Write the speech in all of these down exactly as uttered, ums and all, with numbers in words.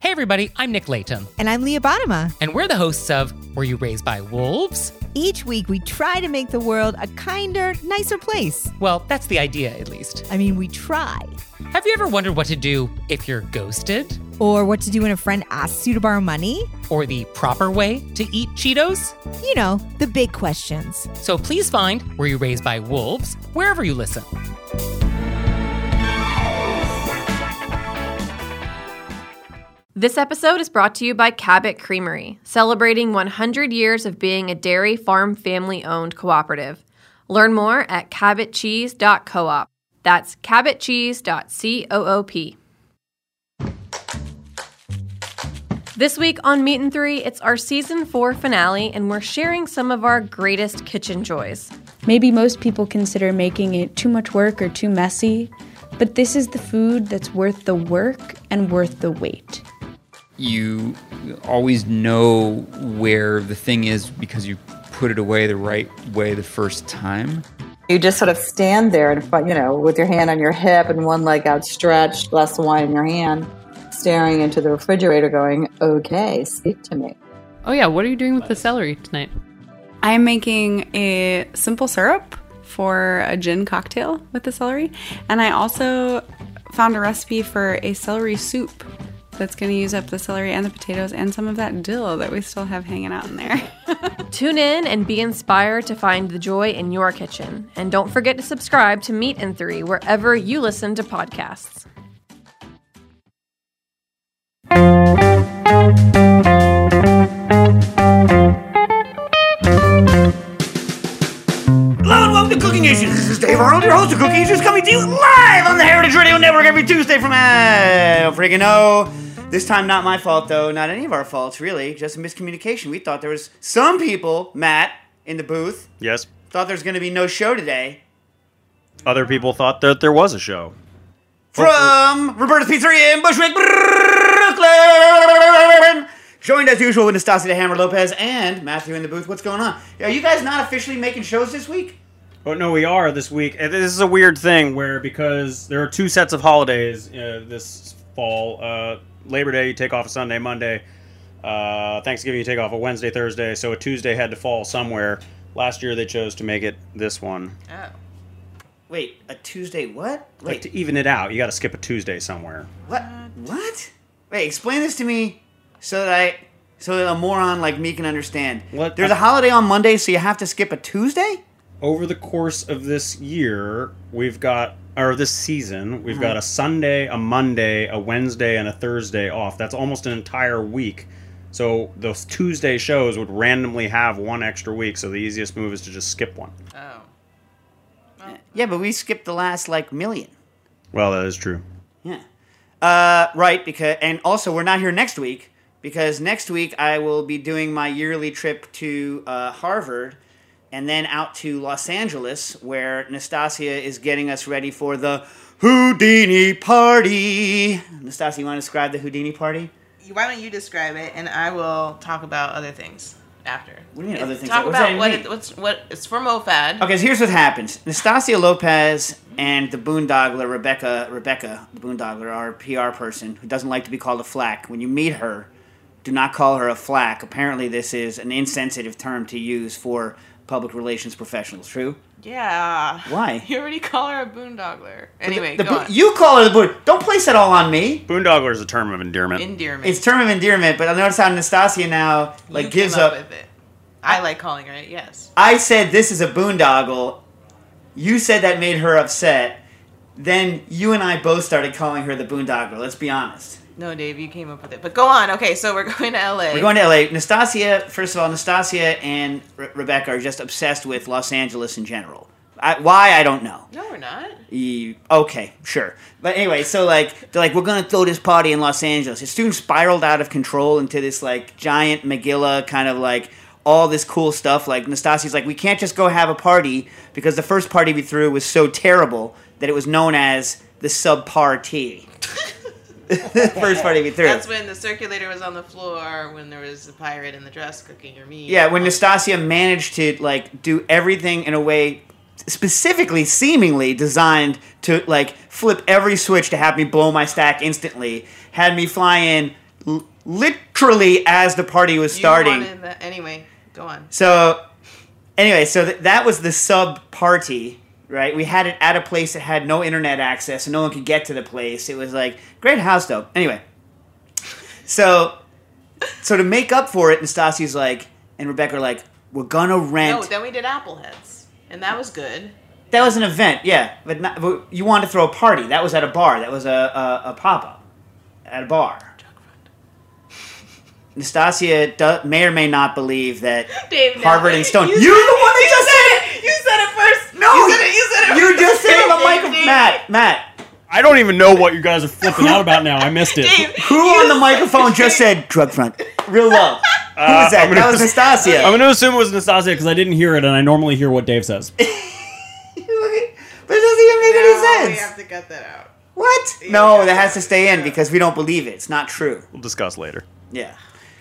Hey everybody, I'm Nick Layton. And I'm Leah Bottima. And we're the hosts of Were You Raised by Wolves? Each week we try to make the world a kinder, nicer place. Well, that's the idea, at least. I mean, we try. Have you ever wondered what to do if you're ghosted? Or what to do when a friend asks you to borrow money? Or the proper way to eat Cheetos? You know, the big questions. So please find Were You Raised by Wolves wherever you listen. This episode is brought to you by Cabot Creamery, celebrating one hundred years of being a dairy farm family-owned cooperative. Learn more at cabot cheese dot coop. That's cabot cheese dot coop. This week on Meat and Three, it's our season four finale, and we're sharing some of our greatest kitchen joys. Maybe most people consider making it too much work or too messy, but this is the food that's worth the work and worth the wait. You always know where the thing is because you put it away the right way the first time. You just sort of stand there and, you know, with your hand on your hip and one leg outstretched, glass of wine in your hand, staring into the refrigerator going, okay, speak to me. Oh yeah, what are you doing with the celery tonight? I'm making a simple syrup for a gin cocktail with the celery. And I also found a recipe for a celery soup that's going to use up the celery and the potatoes and some of that dill that we still have hanging out in there. Tune in and be inspired to find the joy in your kitchen. And don't forget to subscribe to Meat and Three wherever you listen to podcasts. Hello and welcome to Cooking Issues. This is Dave Arnold, your host of Cooking Issues, coming to you live on the Heritage Radio Network every Tuesday from I don't freaking know. This time, not my fault, though. Not any of our faults, really. Just a miscommunication. We thought there was some people, Matt, in the booth. Yes. Thought there was going to be no show today. Other people thought that there was a show. From Roberta's Pizzeria in Bushwick, Brooklyn. Joined as usual with Nastasia the Hammer Lopez and Matthew in the booth. What's going on? Are you guys not officially making shows this week? Oh, no, we are this week. And this is a weird thing where because there are two sets of holidays uh, this fall. Uh, Labor Day, you take off a Sunday, Monday. Uh, Thanksgiving, you take off a Wednesday, Thursday. So a Tuesday had to fall somewhere. Last year, they chose to make it this one. Oh. Wait, a Tuesday what? Wait. Like to even it out, you got to skip a Tuesday somewhere. What? What? Wait, explain this to me so that I, so that a moron like me can understand. What? There's a holiday on Monday, so you have to skip a Tuesday? Over the course of this year, we've got, or this season, we've Mm-hmm. got a Sunday, a Monday, a Wednesday, and a Thursday off. That's almost an entire week. So those Tuesday shows would randomly have one extra week, so the easiest move is to just skip one. Oh. Well, yeah, but we skipped the last, like, million. Well, that is true. Yeah. Uh, right, because, and also we're not here next week, because next week I will be doing my yearly trip to uh, Harvard, and then out to Los Angeles, where Nastasia is getting us ready for the Houdini Party. Nastasia, you want to describe the Houdini Party? Why don't you describe it, and I will talk about other things after. What do you mean other things? Talk What does about that what mean? it, what's what it's for MoFad. Okay, so here's what happens. Nastasia Lopez and the Boondogler, Rebecca, Rebecca, the Boondogler, our P R person, who doesn't like to be called a flack. When you meet her, do not call her a flack. Apparently this is an insensitive term to use for public relations professionals. True? Yeah. Why? You already call her a boondogler. Anyway, The go bo- on. You call her the boon. Don't place that all on me. Boondogler is a term of endearment. Endearment. It's a term of endearment, but I notice how Nastasia now like you gives came up up. with it. I like calling her it. Yes. I said this is a boondoggle. You said that made her upset. Then you and I both started calling her the boondoggle. Let's be honest. No, Dave, you came up with it. But go on. Okay, so we're going to L A. We're going to L A. Nastasia, first of all, Nastasia and Re- Rebecca are just obsessed with Los Angeles in general. I, why, I don't know. No, we're not. You, okay, sure. But anyway, so like, they're like, we're going to throw this party in Los Angeles. It soon spiraled out of control into this like giant Megillah kind of like all this cool stuff. Like Nastasia's like, we can't just go have a party because the first party we threw was so terrible that it was known as the subpar tea. The first party we threw. That's when the circulator was on the floor, when there was a pirate in the dress cooking your meat. Yeah, when Nastasia managed to like do everything in a way specifically, seemingly designed to like flip every switch to have me blow my stack instantly, had me fly in l- literally as the party was starting. You wanted that. Anyway, go on. So, anyway, so th- that was the sub party, right? We had it at a place that had no internet access and no one could get to the place. It was like, great house, though. Anyway, so so to make up for it, Nastasia's like, and Rebecca are like, we're gonna rent. No, then we did Appleheads, and that was good. That was an event, yeah. But, not, but you wanted to throw a party. That was at a bar. That was a, a, a pop-up at a bar. Nastasia do, may or may not believe that Dave, no, Harvard and Stone. You You're said the one that you just said said it. it. You said it first. No, you said it. You said it. You first. just said it on the Dave, microphone. Dave, Matt, Matt. I don't even know what you guys are flipping out about now. I missed it. Dave, Who on the microphone just said drug front? Real low. Who Uh, was that? I'm gonna That was ass- Nastasia. I'm going to assume it was Nastasia because I didn't hear it, and I normally hear what Dave says. But it doesn't even make No, any we sense. have to cut that out. What? Yeah, No, yeah, that has to yeah. stay in because we don't believe it. It's not true. We'll discuss later. Yeah.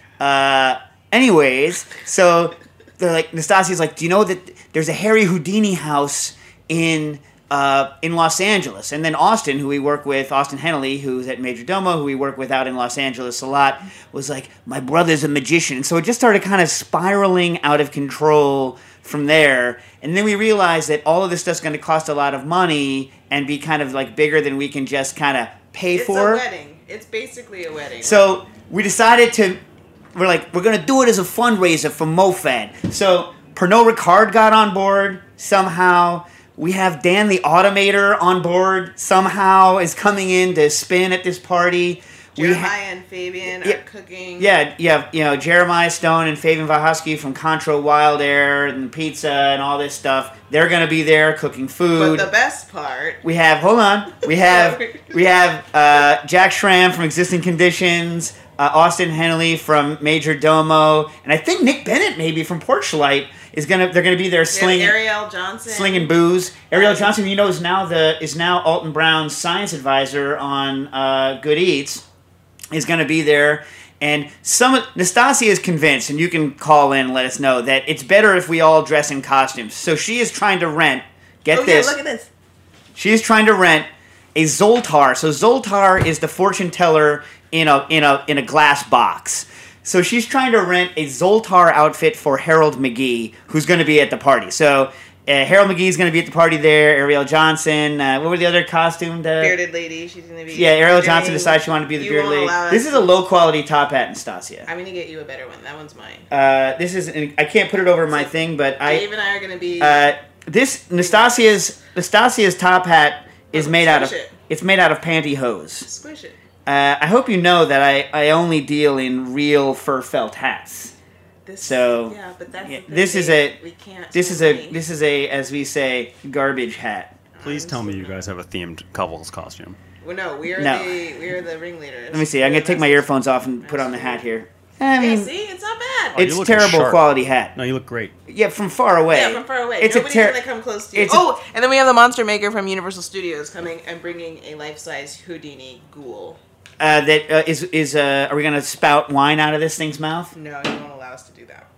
Uh, anyways, so they're like, Nastasia's like, do you know that there's a Harry Houdini house in uh, in Los Angeles? And then Austin, who we work with, Austin Henley, who's at Major Domo, who we work with out in Los Angeles a lot, was like, my brother's a magician. And so it just started kind of spiraling out of control from there. And then we realized that all of this stuff's going to cost a lot of money and be kind of like bigger than we can just kind of pay It's for. a wedding. It's basically a wedding. So we decided to, we're like, we're going to do it as a fundraiser for MoFad. So Pernod Ricard got on board somehow. We have Dan the Automator on board somehow, is coming in to spin at this party. We Jeremiah ha- and Fabian Yeah. are cooking. yeah, yeah, you know, Jeremiah Stone and Fabian Wachowski from Contra Wild Air and Pizza and all this stuff. They're going to be there cooking But food. the best part. We have, hold on, we have we have uh, Jack Schramm from Existing Conditions, uh, Austin Henley from Major Domo, and I think Nick Bennett maybe from Porchlight is gonna. They're gonna be there We have slinging Ariel Johnson. slinging booze. Ariel Johnson, you know, is now the is now Alton Brown's science advisor on uh, Good Eats, is gonna be there. And some Nastasia is convinced, and you can call in and let us know, that it's better if we all dress in costumes. So she is trying to rent, get Oh, this, yeah, look at this. she is trying to rent a Zoltar. So Zoltar is the fortune teller in a in a in a glass box. So she's trying to rent a Zoltar outfit for Harold McGee, who's going to be at the party. So uh, Harold McGee is going to be at the party there. Ariel Johnson. Uh, what were the other costumed? Uh, Bearded lady. She's going to be. yeah, Ariel doing- Johnson decided she wanted to be the You bearded won't lady. allow us This is to- a low quality top hat, Nastasia. I'm going to get you a better one. That one's mine. Uh, this is I can't put it over my thing, but I. Dave and I are going to be. Uh, this Nastasia's Nastasia's top hat is made out of Squish it. it's made out of pantyhose. Squish it. Uh, I hope you know that I, I only deal in real fur felt hats. This, So yeah, but that's yeah, the thing, this is Dave. a We can't this is spend a money. this is a as we say garbage hat. Please tell me you guys have a themed couples costume. Well, no, we are No. the we are the ringleaders. Let me see. I'm gonna take my earphones off and put on the hat here. I mean, Yeah, see, it's not bad. Oh, you it's look terrible sharp. quality hat. No, you look great. Yeah, from far away. Yeah, from far away. It's Nobody's a ter- gonna come close to you. it's a- Oh, and then we have the Monster Maker from Universal Studios coming and bringing a life-size Houdini ghoul. uh, that uh, is is uh, are we gonna spout wine out of this thing's mouth? No, you won't allow us to do that.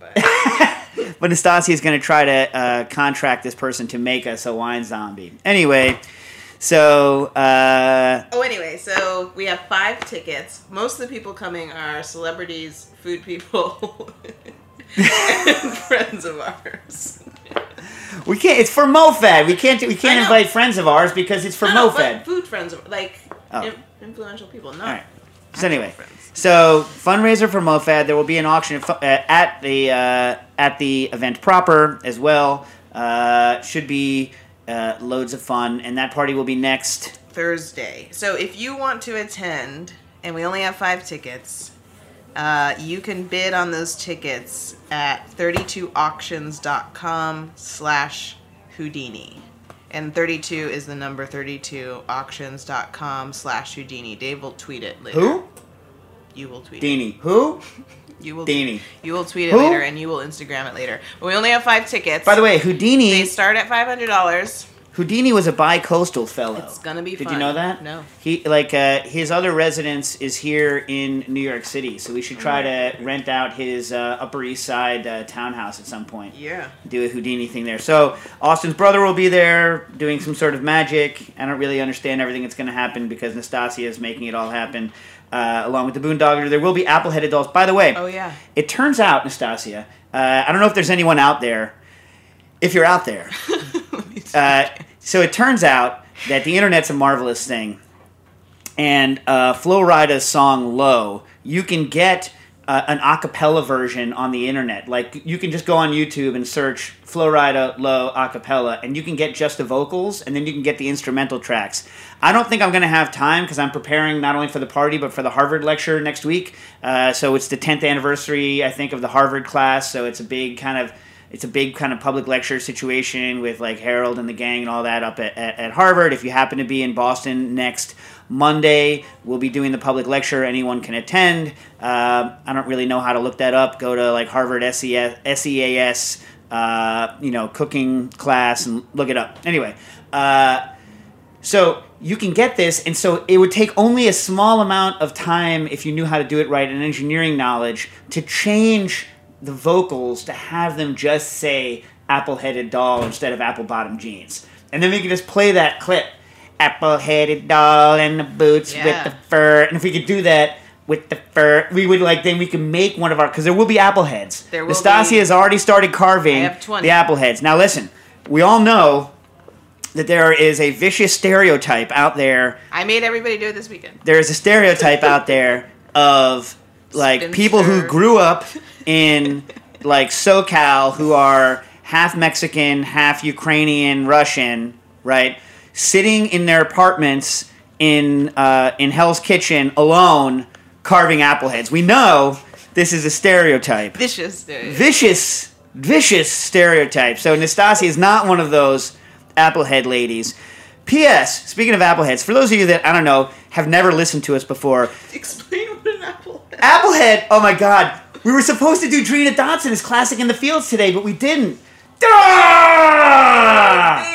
But But Nastasia is going to try to uh, contract this person to make us a wine zombie. Anyway, so uh, oh, anyway, so we have five tickets. Most of the people coming are celebrities, food people, and friends of ours. we can't. It's for MoFad. We can't. We I can't know. invite friends of ours because it's for No, no, MoFad. but food friends, of, like Oh. in- influential people. No. All right. So anyway, so fundraiser for MoFad. There will be an auction uh, at the uh, at the event proper as well. Uh, should be uh, loads of fun, and that party will be next. Thursday. So if you want to attend, and we only have five tickets, uh, you can bid on those tickets at thirty-two auctions dot com slash Houdini. And thirty-two is the number thirty-two auctions dot com slash Houdini. Dave will tweet it later. Who? You will tweet Deanie. Who? it. You will Deanie. You will tweet it Who? later, and you will Instagram it later. But we only have five tickets. By the way, Houdini. They start at five hundred dollars. Houdini was a bi-coastal fellow. It's gonna be Did fun. you know that? No. He like uh, his other residence is here in New York City, so we should try to rent out his uh, Upper East Side uh, townhouse at some point. Yeah. Do a Houdini thing there. So Austin's brother will be there doing some sort of magic. I don't really understand everything that's going to happen because Nastasia is making it all happen. uh, along with the Boondogger. There will be apple-headed dolls. By the way, Oh, yeah. it turns out, Nastasia, uh, I don't know if there's anyone out there. If you're out there, uh, so it turns out that the internet's a marvelous thing, and uh, Flo Rida's song "Low," you can get uh, an a cappella version on the internet. Like, you can just go on YouTube and search Flo Rida "Low" a cappella, and you can get just the vocals, and then you can get the instrumental tracks. I don't think I'm going to have time because I'm preparing not only for the party but for the Harvard lecture next week. Uh, so it's the tenth anniversary, I think, of the Harvard class. So it's a big kind of it's a big kind of public lecture situation with like Harold and the gang and all that up at, at, at Harvard. If you happen to be in Boston next Monday, we'll be doing the public lecture. Anyone can attend. Uh, I don't really know how to look that up. Go to like Harvard S E A S, uh, you know, cooking class and look it up. Anyway, uh, so you can get this, and so it would take only a small amount of time if you knew how to do it right and engineering knowledge to change the vocals to have them just say apple-headed doll instead of apple-bottom jeans. And then we can just play that clip. Apple-headed doll and the boots Yeah. with the fur. And if we could do that with the fur, we would like, then we can make one of our, because there will be apple heads. There will Nastasia be. has already started carving I have twenty. the apple heads. Now listen, we all know that there is a vicious stereotype out there. I made everybody do it this weekend. There is a stereotype out there of like Spinster. people who grew up in like SoCal who are half Mexican, half Ukrainian, Russian, right? Sitting in their apartments in uh, in Hell's Kitchen alone, carving apple heads. We know this is a stereotype. Vicious. Dude. Vicious, vicious stereotype. So Nastasia is not one of those applehead ladies. P S. Speaking of appleheads, for those of you that, I don't know, have never listened to us before, Explain what an apple is. Applehead, oh my god, we were supposed to do Drina Dotson as Classic in the Fields today, but we didn't. Ah!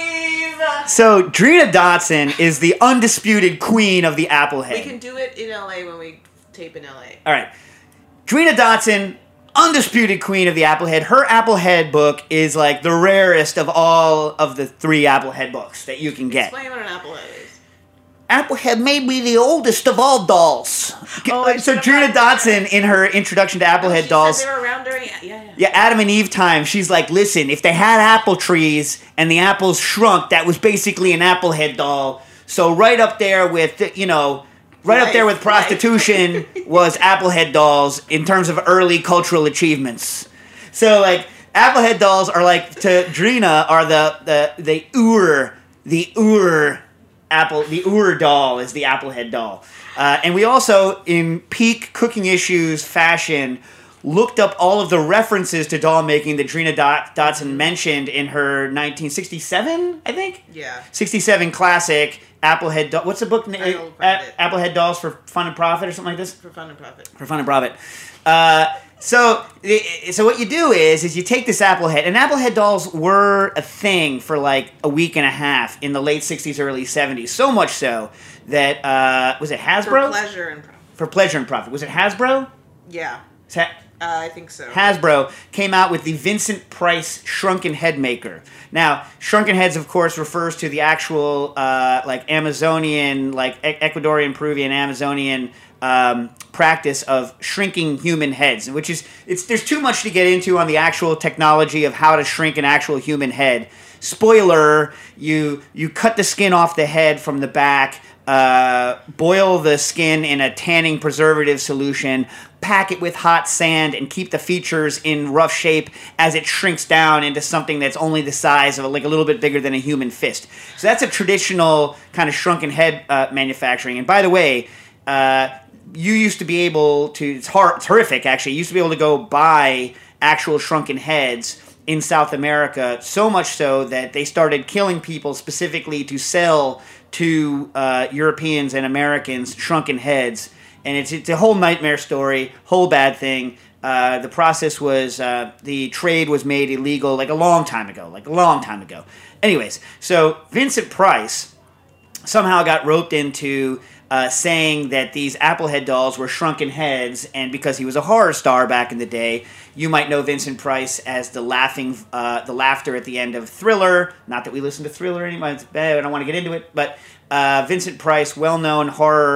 So Drina Dotson is the undisputed queen of the Applehead. We can do it in L A when we tape in L A. All right. Drina Dotson, undisputed queen of the Applehead. Her Applehead book is like the rarest of all of the three Applehead books that you can get. Explain what an apple is. Applehead may be the oldest of all dolls. Oh, I so should've Drina thought- Dotson, in her introduction to Applehead She dolls, said they were around during. Yeah, yeah. yeah, Adam and Eve time, she's like, listen, if they had apple trees and the apples shrunk, that was basically an Applehead doll. So right up there with, you know, right up there with Life, prostitution was Applehead dolls in terms of early cultural achievements. So like, Applehead dolls are like, to Drina, are the, the, the Ur, the Ur Apple, the Ur doll is the Applehead doll. Uh, and we also, in peak cooking issues fashion, looked up all of the references to doll making that Drina Dot- Dotson mentioned in her nineteen sixty-seven, I think? Yeah. sixty-seven classic Applehead doll. What's the book? I name? will find it. Applehead Dolls for Fun and Profit or something like this? For fun and profit. For Fun and Profit. Uh, so, i- so what you do is, is you take this Applehead, and Applehead dolls were a thing for like a week and a half in the late sixties, early seventies. So much so that, uh, was it Hasbro? For pleasure and profit. For Pleasure and Profit. Was it Hasbro? Yeah. Is that- Uh, I think so. Hasbro came out with the Vincent Price Shrunken Head Maker. Now, shrunken heads, of course, refers to the actual, uh, like, Amazonian, like, e- Ecuadorian, Peruvian, Amazonian um, practice of shrinking human heads, which is, it's there's too much to get into on the actual technology of how to shrink an actual human head. Spoiler, you you cut the skin off the head from the back, uh, boil the skin in a tanning preservative solution, pack it with hot sand, and keep the features in rough shape as it shrinks down into something that's only the size of like a little bit bigger than a human fist. So that's a traditional kind of shrunken head uh, manufacturing. And by the way, uh, you used to be able to, it's, hor- it's horrific actually, you used to be able to go buy actual shrunken heads in South America, so much so that they started killing people specifically to sell to uh, Europeans and Americans shrunken heads. And it's, it's a whole nightmare story, whole bad thing. Uh, the process was, uh, the trade was made illegal like a long time ago, like a long time ago. Anyways, so Vincent Price somehow got roped into uh, saying that these Applehead dolls were shrunken heads, and because he was a horror star back in the day, you might know Vincent Price as the laughing, uh, the laughter at the end of Thriller. Not that we listen to Thriller anymore. It's bad. I don't want to get into it, but uh, Vincent Price, well-known horror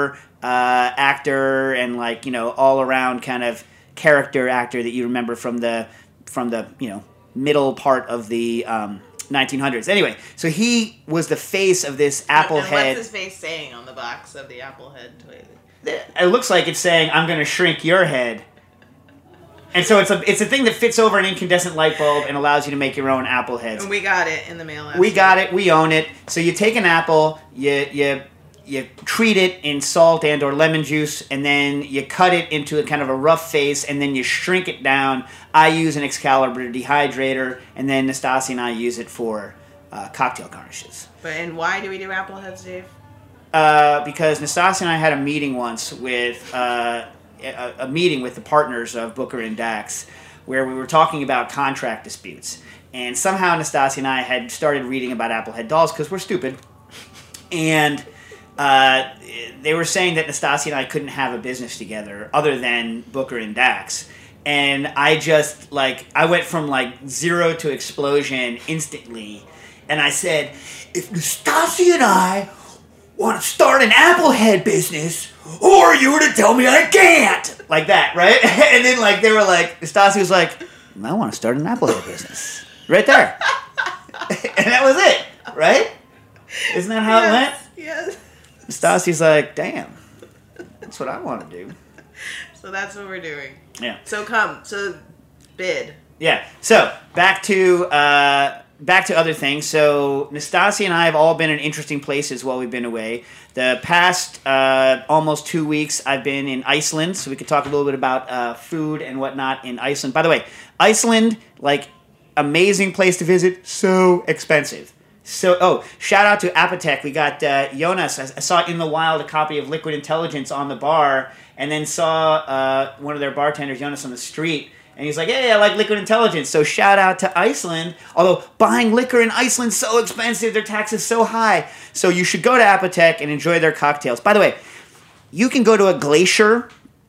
uh, actor and like you know all around kind of character actor that you remember from the from the you know middle part of the um, nineteen hundreds. Anyway, so he was the face of this Apple and head. What's his face saying on the box of the Apple head toy? It looks like it's saying, "I'm going to shrink your head." And so it's a it's a thing that fits over an incandescent light bulb and allows you to make your own apple heads. And we got it in the mail. Last We week. got it. We own it. So you take an apple, you you you treat it in salt and or lemon juice, and then you cut it into a kind of a rough face, and then you shrink it down. I use an Excalibur dehydrator, and then Nastasi and I use it for uh, cocktail garnishes. But and why do we do apple heads, Dave? Uh, because Nastasi and I had a meeting once with uh, a, a meeting with the partners of Booker and Dax, where we were talking about contract disputes, and somehow Nastasi and I had started reading about Applehead dolls because we're stupid, and uh, they were saying that Nastasi and I couldn't have a business together other than Booker and Dax, and I just like I went from like zero to explosion instantly, and I said, if Nastasi and I want to start an Applehead business, who are you to tell me I can't? Like that, right? And then like they were like, Stasi was like, I want to start an Applehead business. Right there. And that was it, right? Isn't that how yes, it went? Yes. Stasi's like, damn, that's what I want to do. So that's what we're doing. Yeah. So come, so bid. Yeah. So back to uh, back to other things. So Nastasi and I have all been in interesting places while we've been away. The past uh, almost two weeks, I've been in Iceland, so we could talk a little bit about uh, food and whatnot in Iceland. By the way, Iceland, like, amazing place to visit, so expensive. So, oh, shout out to Apotek. We got uh, Jonas. I, I saw in the wild a copy of Liquid Intelligence on the bar, and then saw uh, one of their bartenders, Jonas, on the street. And he's like, hey, I like Liquid Intelligence. So shout out to Iceland. Although buying liquor in Iceland is so expensive, their tax is so high. So you should go to Apotek and enjoy their cocktails. By the way, you can go to a glacier.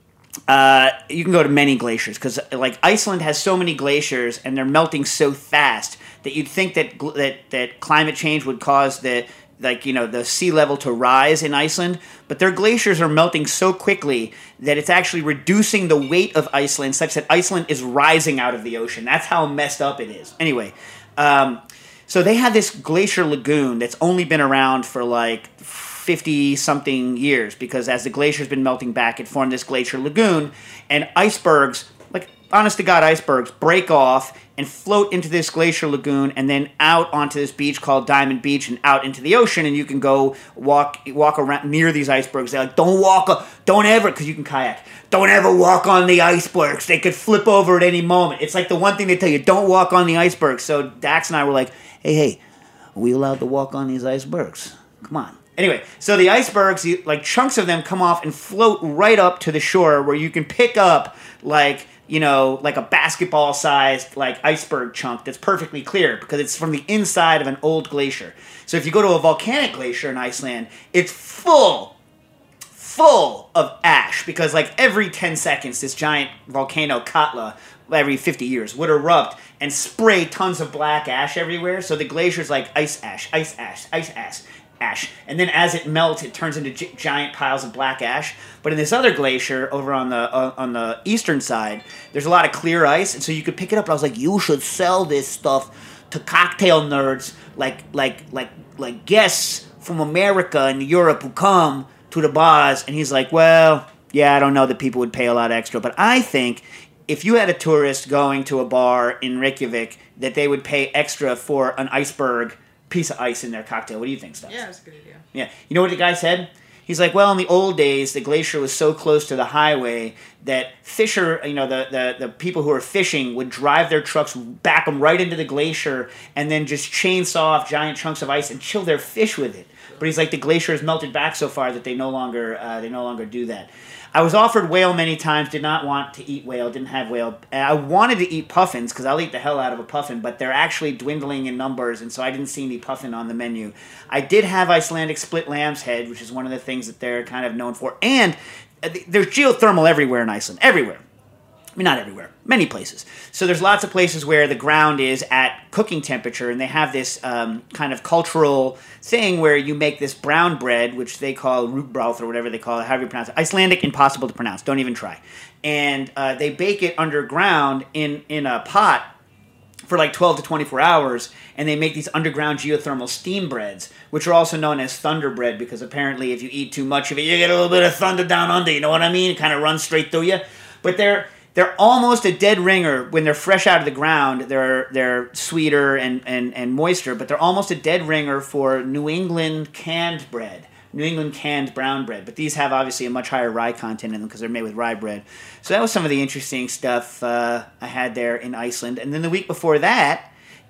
Uh, you can go to many glaciers because like Iceland has so many glaciers and they're melting so fast that you'd think that that that climate change would cause the like you know the sea level to rise in Iceland, but their glaciers are melting so quickly that it's actually reducing the weight of Iceland such that Iceland is rising out of the ocean. That's how messed up it is. Anyway, um, so they have this glacier lagoon that's only been around for like fifty something years because as the glacier's been melting back, it formed this glacier lagoon, and icebergs, like honest to God icebergs, break off and float into this glacier lagoon and then out onto this beach called Diamond Beach and out into the ocean, and you can go walk walk around near these icebergs. They're like, don't walk, don't ever, because you can kayak, don't ever walk on the icebergs. They could flip over at any moment. It's like the one thing they tell you, don't walk on the icebergs. So Dax and I were like, hey, hey, are we allowed to walk on these icebergs? Come on. Anyway, so the icebergs, you, like chunks of them come off and float right up to the shore where you can pick up like, you know, like a basketball-sized like iceberg chunk that's perfectly clear because it's from the inside of an old glacier. So if you go to a volcanic glacier in Iceland, it's full, full of ash because like every ten seconds this giant volcano Katla, every fifty years, would erupt and spray tons of black ash everywhere. So the glacier's like ice ash, ice ash, ice ash. Ash. And then as it melts, it turns into gi- giant piles of black ash. But in this other glacier over on the uh, on the eastern side, there's a lot of clear ice, and so you could pick it up. And I was like, you should sell this stuff to cocktail nerds, like like like like guests from America and Europe who come to the bars. And he's like, well, yeah, I don't know that people would pay a lot extra, but I think if you had a tourist going to a bar in Reykjavik, that they would pay extra for an iceberg piece of ice in their cocktail. What do you think, Stubbs? Yeah, that's a good idea. Yeah. You know what the guy said? He's like, well, in the old days, the glacier was so close to the highway that fisher, you know, the, the, the people who are fishing would drive their trucks, back them right into the glacier, and then just chainsaw off giant chunks of ice and chill their fish with it. But he's like, the glacier has melted back so far that they no longer uh, they no longer do that. I was offered whale many times, did not want to eat whale, didn't have whale. I wanted to eat puffins, because I'll eat the hell out of a puffin, but they're actually dwindling in numbers, and so I didn't see any puffin on the menu. I did have Icelandic split lamb's head, which is one of the things that they're kind of known for. And there's geothermal everywhere in Iceland, everywhere. I mean, not everywhere. Many places. So there's lots of places where the ground is at cooking temperature, and they have this um, kind of cultural thing where you make this brown bread, which they call rootbroth or whatever they call it, however you pronounce it. Icelandic, impossible to pronounce. Don't even try. And uh, they bake it underground in, in a pot for like twelve to twenty-four hours, and they make these underground geothermal steam breads, which are also known as thunder bread, because apparently if you eat too much of it, you get a little bit of thunder down under, you know what I mean? It kind of runs straight through you. But they're they're almost a dead ringer when they're fresh out of the ground. They're they're sweeter and, and, and moister, but they're almost a dead ringer for New England canned bread. New England canned brown bread. But these have obviously a much higher rye content in them because they're made with rye bread. So that was some of the interesting stuff uh, I had there in Iceland. And then the week before that,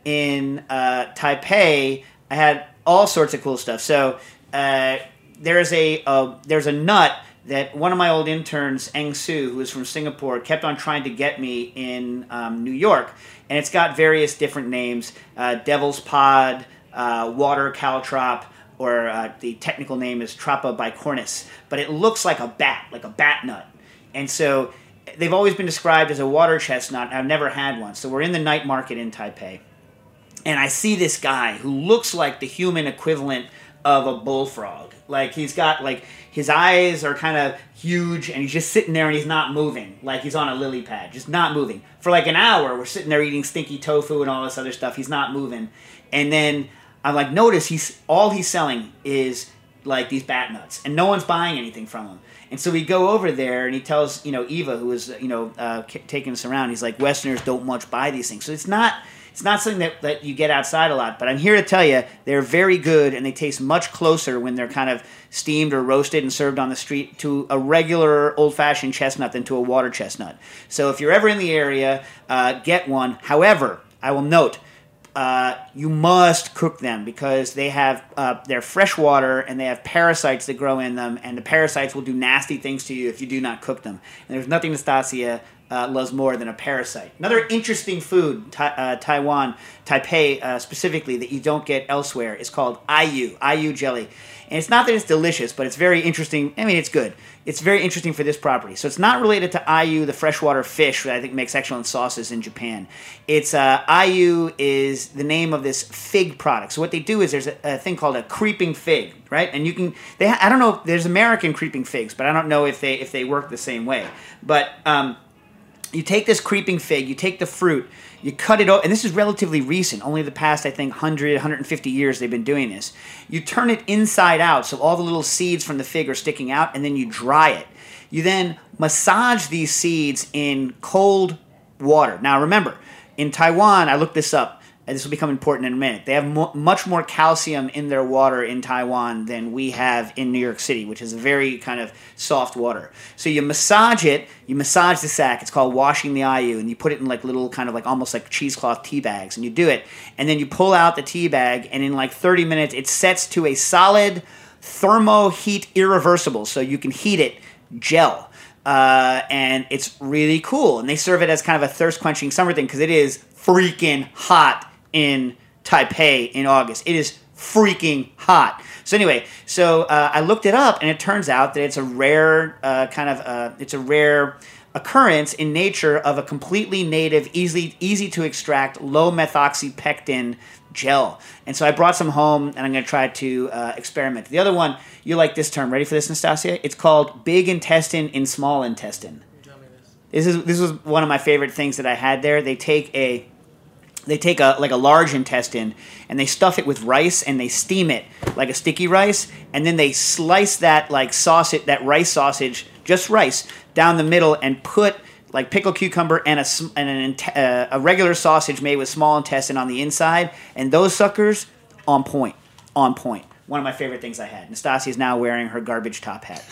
in uh, Taipei, I had all sorts of cool stuff. So uh, there's a uh, there's a nut that one of my old interns, Eng Su, who is from Singapore, kept on trying to get me in um, New York. And it's got various different names, uh, Devil's Pod, uh, Water Caltrop, or uh, the technical name is Trappa bicornis. But it looks like a bat, like a bat nut. And so they've always been described as a water chestnut. I've never had one. So we're in the night market in Taipei. And I see this guy who looks like the human equivalent of a bullfrog. Like, he's got, like, his eyes are kind of huge, and he's just sitting there and he's not moving. Like he's on a lily pad, just not moving. For like an hour, we're sitting there eating stinky tofu and all this other stuff. He's not moving. And then I'm like, notice he's all he's selling is, like, these bat nuts. And no one's buying anything from him. And so we go over there, and he tells, you know, Eva, who is, you know, uh, taking us around, he's like, Westerners don't much buy these things. So it's not... It's not something that, that you get outside a lot, but I'm here to tell you they're very good, and they taste much closer when they're kind of steamed or roasted and served on the street to a regular old-fashioned chestnut than to a water chestnut. So if you're ever in the area, uh, get one. However, I will note, uh, you must cook them because they have uh, they're fresh water and they have parasites that grow in them, and the parasites will do nasty things to you if you do not cook them. And there's nothing Nastasia Uh, loves more than a parasite. Another interesting food, ta- uh, Taiwan, Taipei uh, specifically, that you don't get elsewhere is called ayu, ayu jelly. And it's not that it's delicious, but it's very interesting. I mean, it's good. It's very interesting for this property. So it's not related to ayu, the freshwater fish that I think makes excellent sauces in Japan. It's uh, ayu is the name of this fig product. So what they do is there's a, a thing called a creeping fig, right? And you can, they ha- I don't know, there's American creeping figs, but I don't know if they if they work the same way. But um, you take this creeping fig, you take the fruit, you cut it open, and this is relatively recent, only the past, I think, one hundred, one hundred fifty years they've been doing this. You turn it inside out, so all the little seeds from the fig are sticking out, and then you dry it. You then massage these seeds in cold water. Now remember, in Taiwan, I looked this up, and this will become important in a minute. They have mo- much more calcium in their water in Taiwan than we have in New York City, which is a very kind of soft water. So you massage it, you massage the sack. It's called washing the ayu, and you put it in like little kind of like almost like cheesecloth tea bags, and you do it. And then you pull out the tea bag, and in like thirty minutes, it sets to a solid thermo heat irreversible, so you can heat it gel. Uh, and it's really cool. And they serve it as kind of a thirst-quenching summer thing because it is freaking hot in Taipei in August. It is freaking hot. So anyway, so uh, I looked it up, and it turns out that it's a rare uh, kind of uh, it's a rare occurrence in nature of a completely native, easily easy to extract, low methoxypectin gel. And so I brought some home, and I'm going to try to uh, experiment. The other one, you like this term? Ready for this, Nastasia? It's called big intestine in small intestine. This is this was one of my favorite things that I had there. They take a They take a like a large intestine and they stuff it with rice and they steam it like a sticky rice, and then they slice that like sausage, that rice sausage, just rice, down the middle and put like pickled cucumber and a and an, uh, a regular sausage made with small intestine on the inside, and those suckers on point, on point. One of my favorite things I had. Nastasia is now wearing her garbage top hat.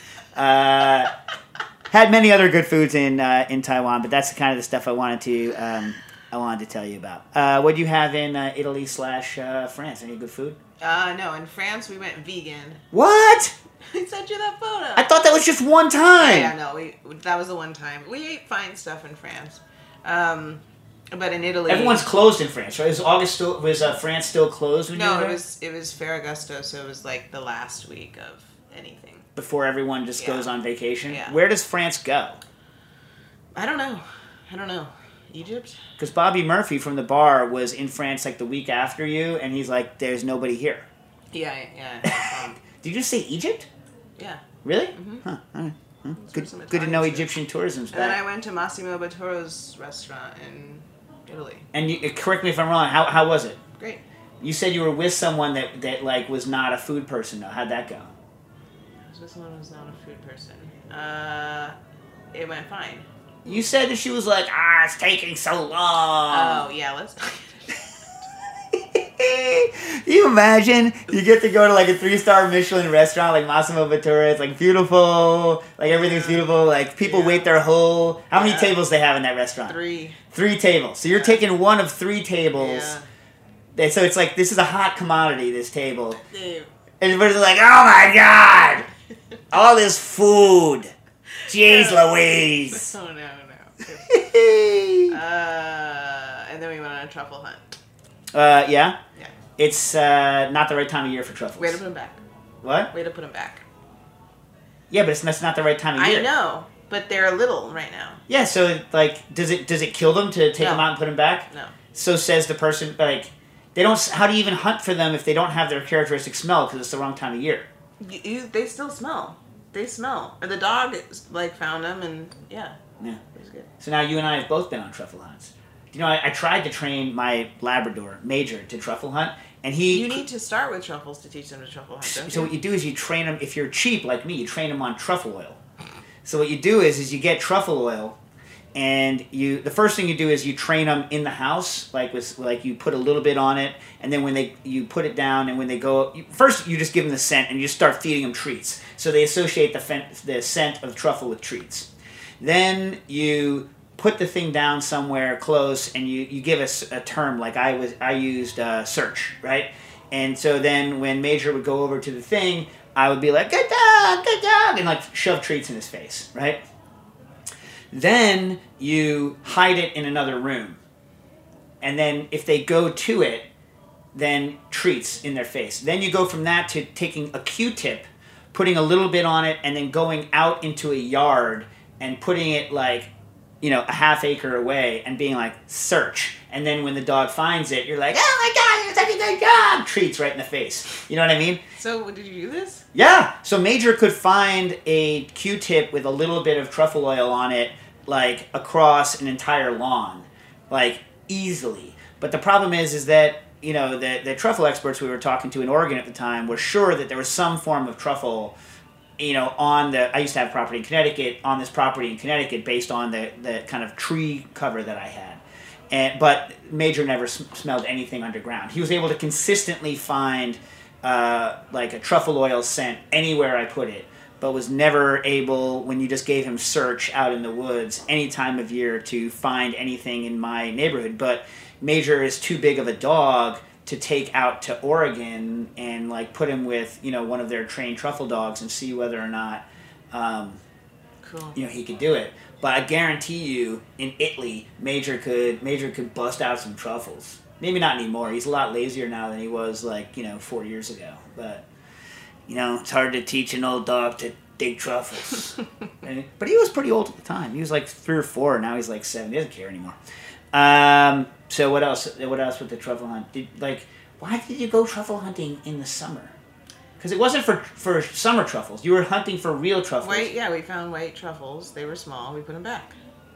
Uh, had many other good foods in uh, in Taiwan, but that's the kind of the stuff I wanted to. Um, I wanted to tell you about. Uh, what do you have in uh, Italy slash uh, France? Any good food? Uh, no, in France we went vegan. What? I sent you that photo. I thought that was just one time. Yeah, no, we that was the one time. We ate fine stuff in France. Um, but in Italy... Everyone's closed in France, right? Is August still, was uh, France still closed when you were No, there? it was, it was Ferragosto, so it was like the last week of anything. Before everyone just Yeah. goes on vacation? Yeah. Where does France go? I don't know. I don't know. Egypt? Because Bobby Murphy from the bar was in France like the week after you, and he's like, "There's nobody here." Yeah, yeah. Um, Did you just say Egypt? yeah. Really? Mm-hmm. Huh. All right. Hmm. Good. some Good to Italian know stuff. Egyptian tourism's And then I back. went to Massimo Bottoro's restaurant in Italy. And you, correct me if I'm wrong. How how was it? Great. You said you were with someone that that like was not a food person though. How'd that go? I was with someone who's not a food person. Uh, it went fine. You said that she was like, ah, it's taking so long. Oh, yeah, let's... Can you imagine? You get to go to like a three star Michelin restaurant like Massimo Bottura. It's like beautiful. Like everything's beautiful. Like people Yeah. wait their whole. How many Yeah. tables they have in that restaurant? Three. Three tables. So you're Yeah. taking one of three tables. Yeah. And so it's like this is a hot commodity. This table. Dave. Everybody's like, oh my god, all this food. Jeez Louise. Oh, no, no. uh, and then we went on a truffle hunt. Uh, yeah? Yeah. It's uh, not the right time of year for truffles. Way to put them back. What? Way to put them back. Yeah, but it's that's not the right time of year. I know, but they're little right now. Yeah, so like, does it does it kill them to take No. them out and put them back? No. So says the person. Like, they don't. How do you even hunt for them if they don't have their characteristic smell because it's the wrong time of year? You, you, they still smell. They smell. And the dog, like, found them, and yeah. Yeah. It was good. So now you and I have both been on truffle hunts. You know, I, I tried to train my Labrador Major to truffle hunt, and he. You need to start with truffles to teach them to truffle hunt, don't So you? what you do is you train them. If you're cheap like me, you train them on truffle oil. So what you do is is you get truffle oil, and you the first thing you do is you train them in the house, like with like you put a little bit on it, and then when they you put it down, and when they go you, first you just give them the scent, and you start feeding them treats. So they associate the fen, the scent of truffle with treats. Then you put the thing down somewhere close, and you, you give us a, a term like I was I used uh, search, right? And so then when Major would go over to the thing, I would be like, good dog, good dog, and like shove treats in his face, right? Then you hide it in another room. And then if they go to it, then treats in their face. Then you go from that to taking a Q-tip, putting a little bit on it, and then going out into a yard and putting it like, you know, a half acre away and being like, search. And then when the dog finds it, you're like, oh my God, you're such a good dog! Treats right in the face. You know what I mean? So, did you do this? Yeah. So Major could find a Q-tip with a little bit of truffle oil on it, like across an entire lawn, like easily. But the problem is, is that, you know, the, the truffle experts we were talking to in Oregon at the time were sure that there was some form of truffle, you know, on the, I used to have property in Connecticut, on this property in Connecticut based on the, the kind of tree cover that I had. And, but Major never sm- smelled anything underground. He was able to consistently find uh, like a truffle oil scent anywhere I put it, but was never able, when you just gave him search out in the woods any time of year, to find anything in my neighborhood. But Major is too big of a dog to take out to Oregon and like put him with, you know, one of their trained truffle dogs and see whether or not um, Cool. you know, he could do it. But I guarantee you, in Italy, Major could Major could bust out some truffles. Maybe not anymore. He's a lot lazier now than he was, like, you know, four years ago. But, you know, it's hard to teach an old dog to dig truffles. And- but he was pretty old at the time. He was like three or four. Now he's like seven. He doesn't care anymore. Um, so what else? What else with the truffle hunt? Did, like, why did you go truffle hunting in the summer? Because it wasn't for for summer truffles. You were hunting for real truffles. White, yeah, we found white truffles. They were small. We put them back.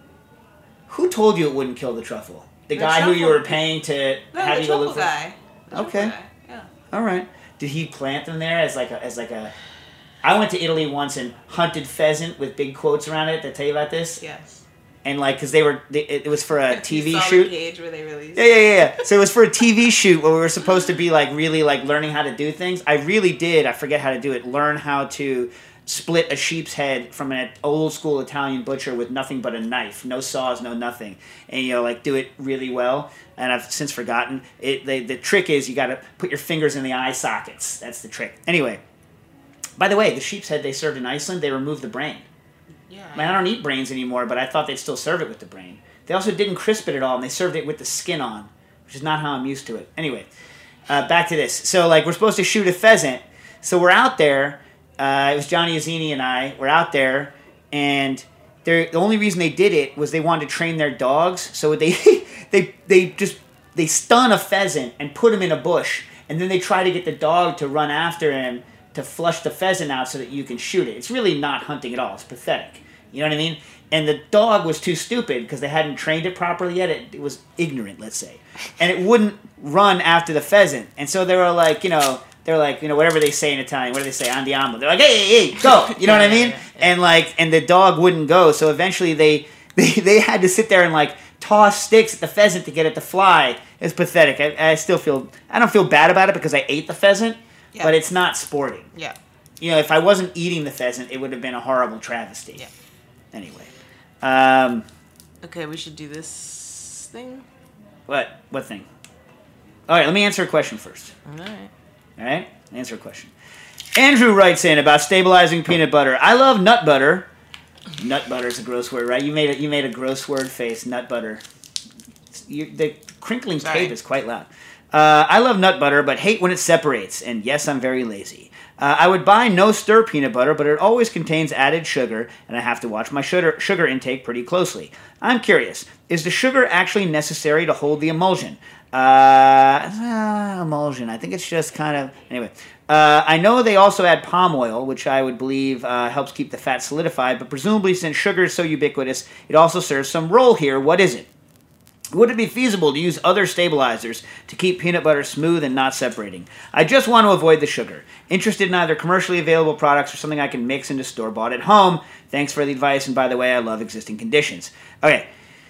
Who told you it wouldn't kill the truffle? The, The guy who you truffle- were paying to No, have the you go truffle look for. guy. The truffle Okay. guy, Yeah. All right. Did he plant them there as like a as like a? I went to Italy once and hunted pheasant with big quotes around it. Did I tell you about this? Yes. And like, because they were, they, it was for a T V you saw shoot. The cage where they released. Yeah, yeah, yeah, yeah. So it was for a T V shoot where we were supposed to be like really like learning how to do things. I really did. I forget how to do it. Learn how to split a sheep's head from an old school Italian butcher with nothing but a knife, no saws, no nothing, and you know, like do it really well. And I've since forgotten it. The, the trick is you got to put your fingers in the eye sockets. That's the trick. Anyway, by the way, the sheep's head they served in Iceland, they removed the brain. Yeah. Man, I don't eat brains anymore, but I thought they'd still serve it with the brain. They also didn't crisp it at all, and they served it with the skin on, which is not how I'm used to it. Anyway, uh, back to this. So, like, we're supposed to shoot a pheasant. So we're out there. Uh, it was Johnny Azzini and I. We're out there, and they're, the only reason they did it was they wanted to train their dogs. So they they they just they stun a pheasant and put him in a bush, and then they try to get the dog to run after him to flush the pheasant out so that you can shoot it. It's really not hunting at all. It's pathetic. You know what I mean? And the dog was too stupid because they hadn't trained it properly yet. It, it was ignorant, let's say. And it wouldn't run after the pheasant. And so they were like, you know, they're like, you know, whatever they say in Italian. What do they say? Andiamo. They're like, hey, hey, hey, go. You know what I mean? And like, and the dog wouldn't go. So eventually they, they, they had to sit there and like toss sticks at the pheasant to get it to fly. It's pathetic. I, I still feel, I don't feel bad about it because I ate the pheasant, yeah. but it's not sporting. Yeah. You know, if I wasn't eating the pheasant, it would have been a horrible travesty. Yeah. Anyway. Um, okay, we should do this thing. What? What thing? All right, let me answer a question first. All right. All right? Answer a question. Andrew writes in about stabilizing peanut butter. I love nut butter. Nut butter is a gross word, right? You made a, you made a gross word face, nut butter. You, the crinkling Sorry. tape is quite loud. Uh, I love nut butter, but hate when it separates. And yes, I'm very lazy. Uh, I would buy no-stir peanut butter, but it always contains added sugar, and I have to watch my sugar, sugar intake pretty closely. I'm curious, is the sugar actually necessary to hold the emulsion? Uh, uh, emulsion, I think it's just kind of... Anyway, uh, I know they also add palm oil, which I would believe uh, helps keep the fat solidified, but presumably since sugar is so ubiquitous, it also serves some role here. What is it? Would it be feasible to use other stabilizers to keep peanut butter smooth and not separating? I just want to avoid the sugar. Interested in either commercially available products or something I can mix into store-bought at home. Thanks for the advice, and by the way, I love existing conditions. Okay,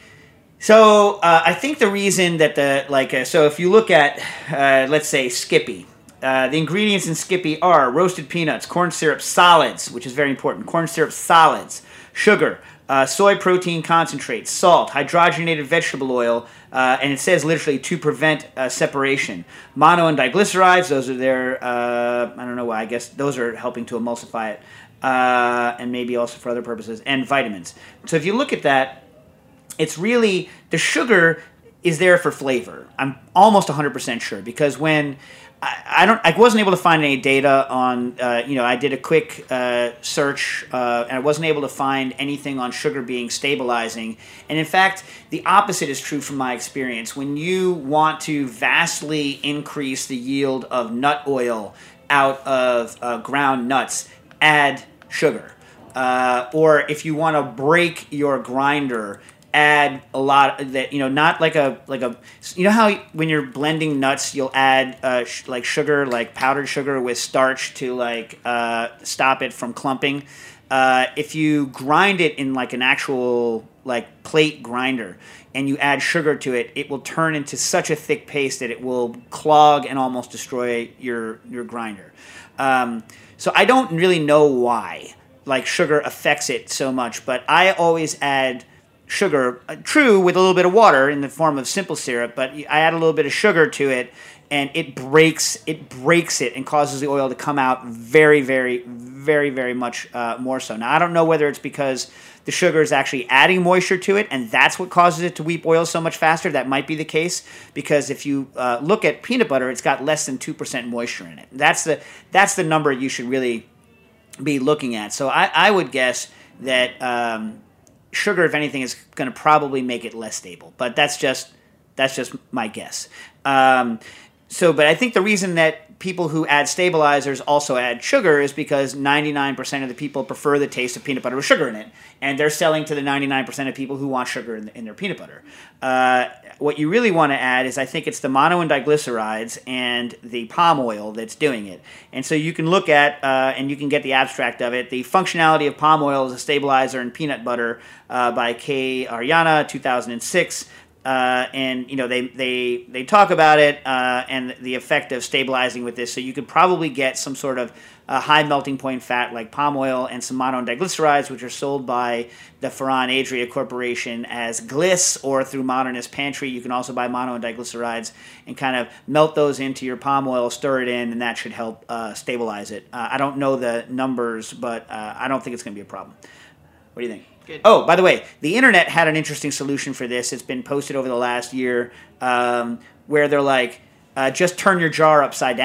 so uh, I think the reason that the, like, uh, so if you look at, uh, let's say, Skippy, uh, the ingredients in Skippy are roasted peanuts, corn syrup solids, which is very important, corn syrup solids, sugar, Uh, soy protein concentrate, salt, hydrogenated vegetable oil, uh, and it says literally to prevent uh, separation. Mono and diglycerides, those are their, uh, I don't know why, I guess those are helping to emulsify it, uh, and maybe also for other purposes, and vitamins. So if you look at that, it's really, the sugar is there for flavor. I'm almost one hundred percent sure, because when... I, I don't. I wasn't able to find any data on. Uh, you know, I did a quick uh, search, uh, and I wasn't able to find anything on sugar being stabilizing. And in fact, the opposite is true from my experience. When you want to vastly increase the yield of nut oil out of uh, ground nuts, add sugar. Uh, or if you want to break your grinder, add a lot of that, you know, not like a, like a, you know how when you're blending nuts, you'll add uh, sh- like sugar, like powdered sugar with starch to like uh, stop it from clumping. Uh, if you grind it in like an actual like plate grinder and you add sugar to it, it will turn into such a thick paste that it will clog and almost destroy your, your grinder. Um, so I don't really know why like sugar affects it so much, but I always add sugar, uh, true, with a little bit of water in the form of simple syrup, but I add a little bit of sugar to it, and it breaks it breaks it and causes the oil to come out very, very, very, very much uh, more so. Now, I don't know whether it's because the sugar is actually adding moisture to it, and that's what causes it to weep oil so much faster. That might be the case, because if you uh, look at peanut butter, it's got less than two percent moisture in it. That's the that's the number you should really be looking at. So I, I would guess that... Um, sugar, if anything, is going to probably make it less stable, but that's just that's just my guess. Um, so, but I think the reason that people who add stabilizers also add sugar is because ninety-nine percent of the people prefer the taste of peanut butter with sugar in it, and they're selling to the ninety-nine percent of people who want sugar in, in their peanut butter. Uh, what you really want to add is, I think it's the mono and diglycerides and the palm oil that's doing it. And so you can look at, uh, and you can get the abstract of it, the functionality of palm oil as a stabilizer in peanut butter uh, by K. Ariana, two thousand six. Uh, and, you know, they, they, they talk about it uh, and the effect of stabilizing with this. So you could probably get some sort of uh, high melting point fat like palm oil and some mono and diglycerides, which are sold by the Ferran Adria Corporation as Gliss, or through Modernist Pantry. You can also buy mono and diglycerides and kind of melt those into your palm oil, stir it in, and that should help uh, stabilize it. Uh, I don't know the numbers, but uh, I don't think it's going to be a problem. What do you think? Good. Oh, by the way, the internet had an interesting solution for this. It's been posted over the last year um, where they're like, uh, just turn your jar upside down.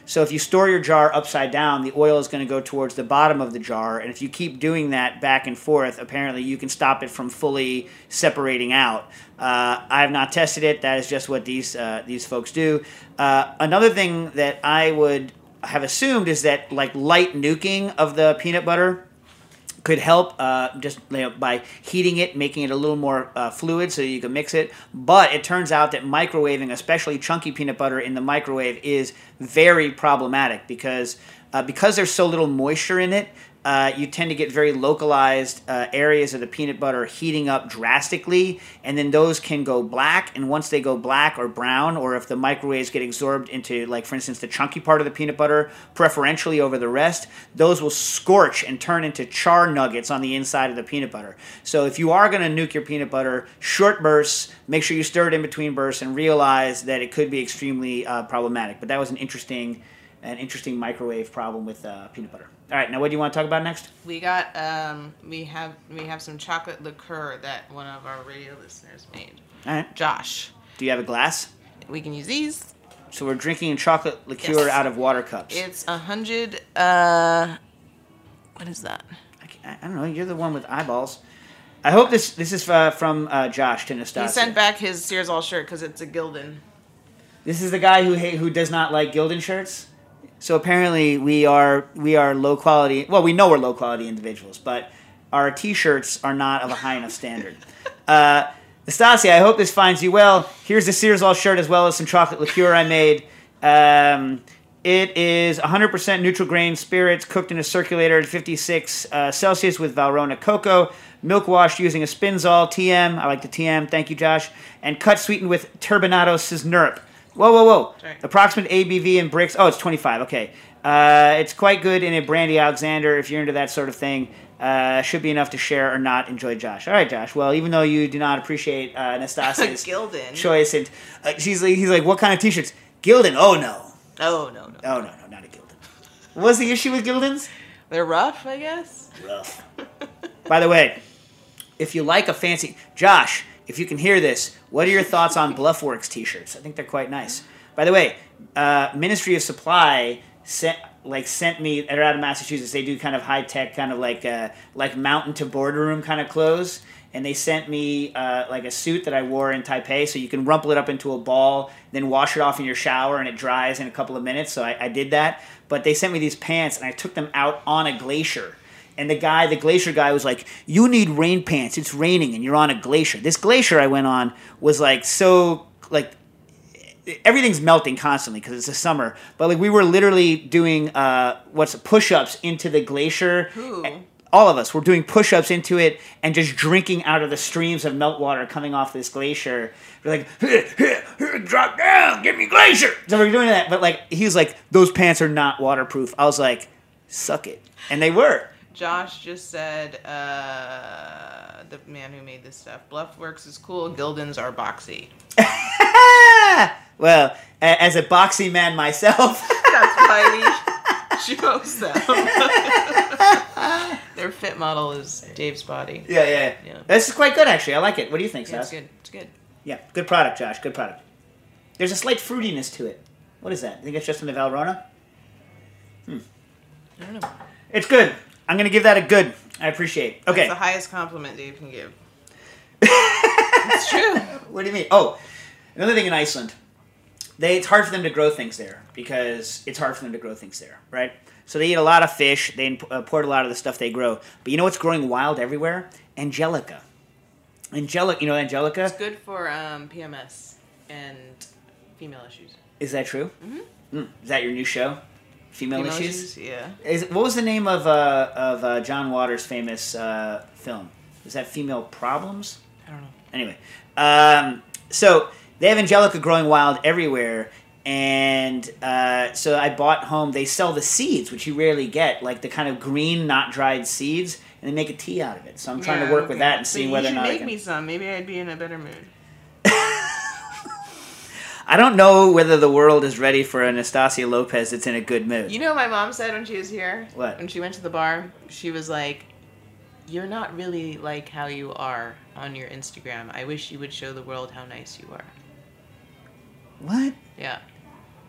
So if you store your jar upside down, the oil is going to go towards the bottom of the jar. And if you keep doing that back and forth, apparently you can stop it from fully separating out. Uh, I have not tested it. That is just what these uh, these folks do. Uh, another thing that I would have assumed is that like light nuking of the peanut butter could help uh, just you know, by heating it, making it a little more uh, fluid so you can mix it. But it turns out that microwaving, especially chunky peanut butter in the microwave, is very problematic because uh, because there's so little moisture in it. Uh, you tend to get very localized uh, areas of the peanut butter heating up drastically, and then those can go black. And once they go black or brown, or if the microwaves get absorbed into, like, for instance, the chunky part of the peanut butter, preferentially over the rest, those will scorch and turn into char nuggets on the inside of the peanut butter. So if you are going to nuke your peanut butter, short bursts, make sure you stir it in between bursts and realize that it could be extremely uh, problematic. But that was an interesting, an interesting microwave problem with uh, peanut butter. All right, now what do you want to talk about next? We got um we have we have some chocolate liqueur that one of our radio listeners made. All right. Josh. Do you have a glass? We can use these. So we're drinking chocolate liqueur Yes. out of water cups. It's a hundred uh what is that? I, can't- I don't know, you're the one with eyeballs. I hope this this is uh, from uh, Josh to Nastasia. He sent back his Sears All shirt because it's a Gildan. This is the guy who hate, who does not like Gildan shirts. So apparently we are we are low quality. Well, we know we're low quality individuals, but our T-shirts are not of a high enough standard. Uh, Nastasia, I hope this finds you well. Here's the Sears All shirt as well as some chocolate liqueur I made. Um, it is one hundred percent neutral grain spirits cooked in a circulator at fifty-six uh, Celsius with Valrhona cocoa, milk washed using a Spinzall T M. I like the T M. Thank you, Josh. And cut sweetened with turbinado Cisnerup. Whoa, whoa, whoa. Sorry. Approximate A B V in bricks. Oh, it's twenty-five. Okay. Uh, it's quite good in a Brandy Alexander if you're into that sort of thing. Uh, should be enough to share or not enjoy Josh. All right, Josh. Well, even though you do not appreciate uh, Nastasia's Gildan. choice, and uh, she's like, he's like, what kind of T-shirts? Gildan. Oh, no. Oh no no. Oh, no, no, not a Gildan. What's the issue with Gildans? They're rough, I guess. Rough. By the way, if you like a fancy... Josh, if you can hear this, what are your thoughts on Bluffworks T-shirts? I think they're quite nice. By the way, uh, Ministry of Supply sent like sent me. They're out of Massachusetts. They do kind of high tech, kind of like uh, like mountain to boardroom kind of clothes. And they sent me uh, like a suit that I wore in Taipei, so you can rumple it up into a ball, then wash it off in your shower, and it dries in a couple of minutes. So I, I did that. But they sent me these pants, and I took them out on a glacier. And the guy, the glacier guy, was like, "You need rain pants. It's raining, and you're on a glacier." This glacier I went on was like so like. Everything's melting constantly because it's the summer. But like we were literally doing uh, what's push-ups into the glacier. Who? All of us were doing push-ups into it and just drinking out of the streams of meltwater coming off this glacier. We're like, "Here, here, here, drop down, give me glacier." So we're doing that. But like he was like, "Those pants are not waterproof." I was like, "Suck it," and they were. Josh just said, uh, the man who made this stuff, Bluffworks is cool, Gildans are boxy. Well, a- as a boxy man myself. That's why he chose them. Their fit model is Dave's body. Yeah, yeah, Yeah. This is quite good, actually. I like it. What do you think, Yeah, it's Sas? good. It's good. Yeah, good product, Josh. Good product. There's a slight fruitiness to it. What is that? You think it's just in the Valrhona? Hmm. I don't know. It's good. I'm going to give that a good. I appreciate it. Okay. That's the highest compliment Dave can give. It's true. What do you mean? Oh, another thing in Iceland. They It's hard for them to grow things there because it's hard for them to grow things there, right? So they eat a lot of fish. They import a lot of the stuff they grow. But you know what's growing wild everywhere? Angelica. Angelica, you know Angelica? It's good for um, P M S and female issues. Is that true? Mm-hmm. Mm. Is that your new show? Female, Female issues? issues, yeah. Is, what was the name of uh, of uh, John Waters' famous uh, film? Was that Female Problems? I don't know. Anyway, um, so they have Angelica growing wild everywhere, and uh, so I bought home. They sell the seeds, which you rarely get, like the kind of green, not dried seeds, and they make a tea out of it. So I'm trying Yeah, to work okay. with that and So seeing you whether or should not I make can. me some. Maybe I'd be in a better mood. I don't know whether the world is ready for a Anastasia Lopez that's in a good mood. You know what my mom said when she was here? What? When she went to the bar, she was like, "You're not really like how you are on your Instagram. I wish you would show the world how nice you are." What? Yeah.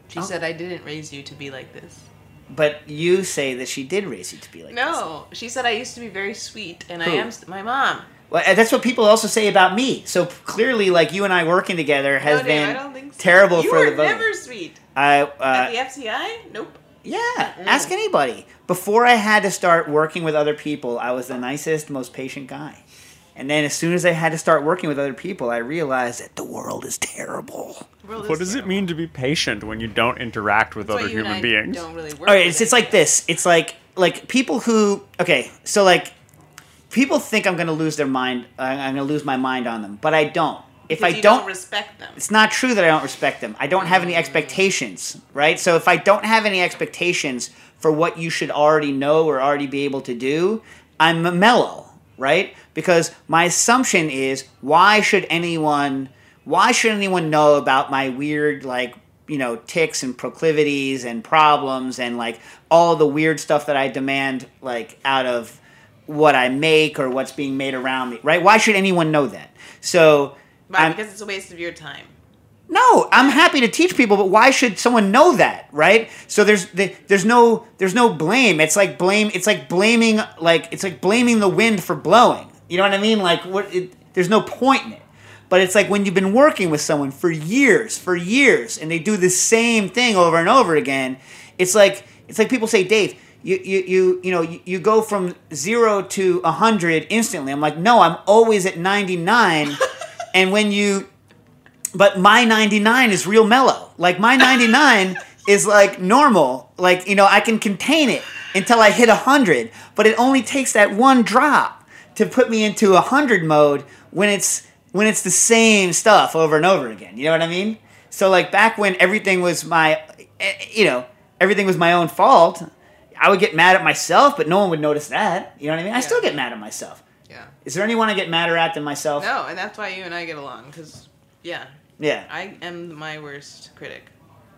She said, I didn't raise you to be like this. But you say that she did raise you to be like this. No, she said I used to be very sweet, and Who? I am st- my mom. Well, that's what people also say about me. So clearly, like, you and I working together has no, Dave, been I don't think so. terrible you for were the vote. never sweet. I, uh, At the F C I? Nope. Yeah, Mm-mm. ask anybody. Before I had to start working with other people, I was the nicest, most patient guy. And then as soon as I had to start working with other people, I realized that the world is terrible. What does it mean to be patient when you don't interact with That's other why you and human I beings? don't really work Okay, with it's, it's like this. It's like like people who okay, so like people think I'm going to lose their mind. Uh, I'm going to lose my mind on them, but I don't. If Because I you don't, don't respect them. it's not true that I don't respect them. I don't have any expectations, right? So if I don't have any expectations for what you should already know or already be able to do, I'm mellow, right? Because my assumption is, why should anyone, why should anyone know about my weird, like, you know, tics and proclivities and problems and like all the weird stuff that I demand, like, out of what I make or what's being made around me, right? Why should anyone know that? So, Why? I'm- Because it's a waste of your time. no, I'm happy to teach people, but why should someone know that, right? So there's the, there's no there's no blame. It's like blame. It's like blaming like it's like blaming the wind for blowing. You know what I mean? Like what? It, there's no point in it. But it's like when you've been working with someone for years, for years, and they do the same thing over and over again. It's like it's like people say, Dave, you you you you know you, you go from zero to a hundred instantly. I'm like, no, I'm always at ninety-nine, and when you But my ninety-nine is real mellow. Like, my ninety-nine is, like, normal. Like, you know, I can contain it until I hit one hundred. But it only takes that one drop to put me into one hundred mode when it's when it's the same stuff over and over again. You know what I mean? So, like, back when everything was my, you know, everything was my own fault, I would get mad at myself, but no one would notice that. You know what I mean? I still get mad at myself. Yeah. Is there anyone I get madder at than myself? No, and that's why you and I get along, because, yeah. Yeah. I am my worst critic.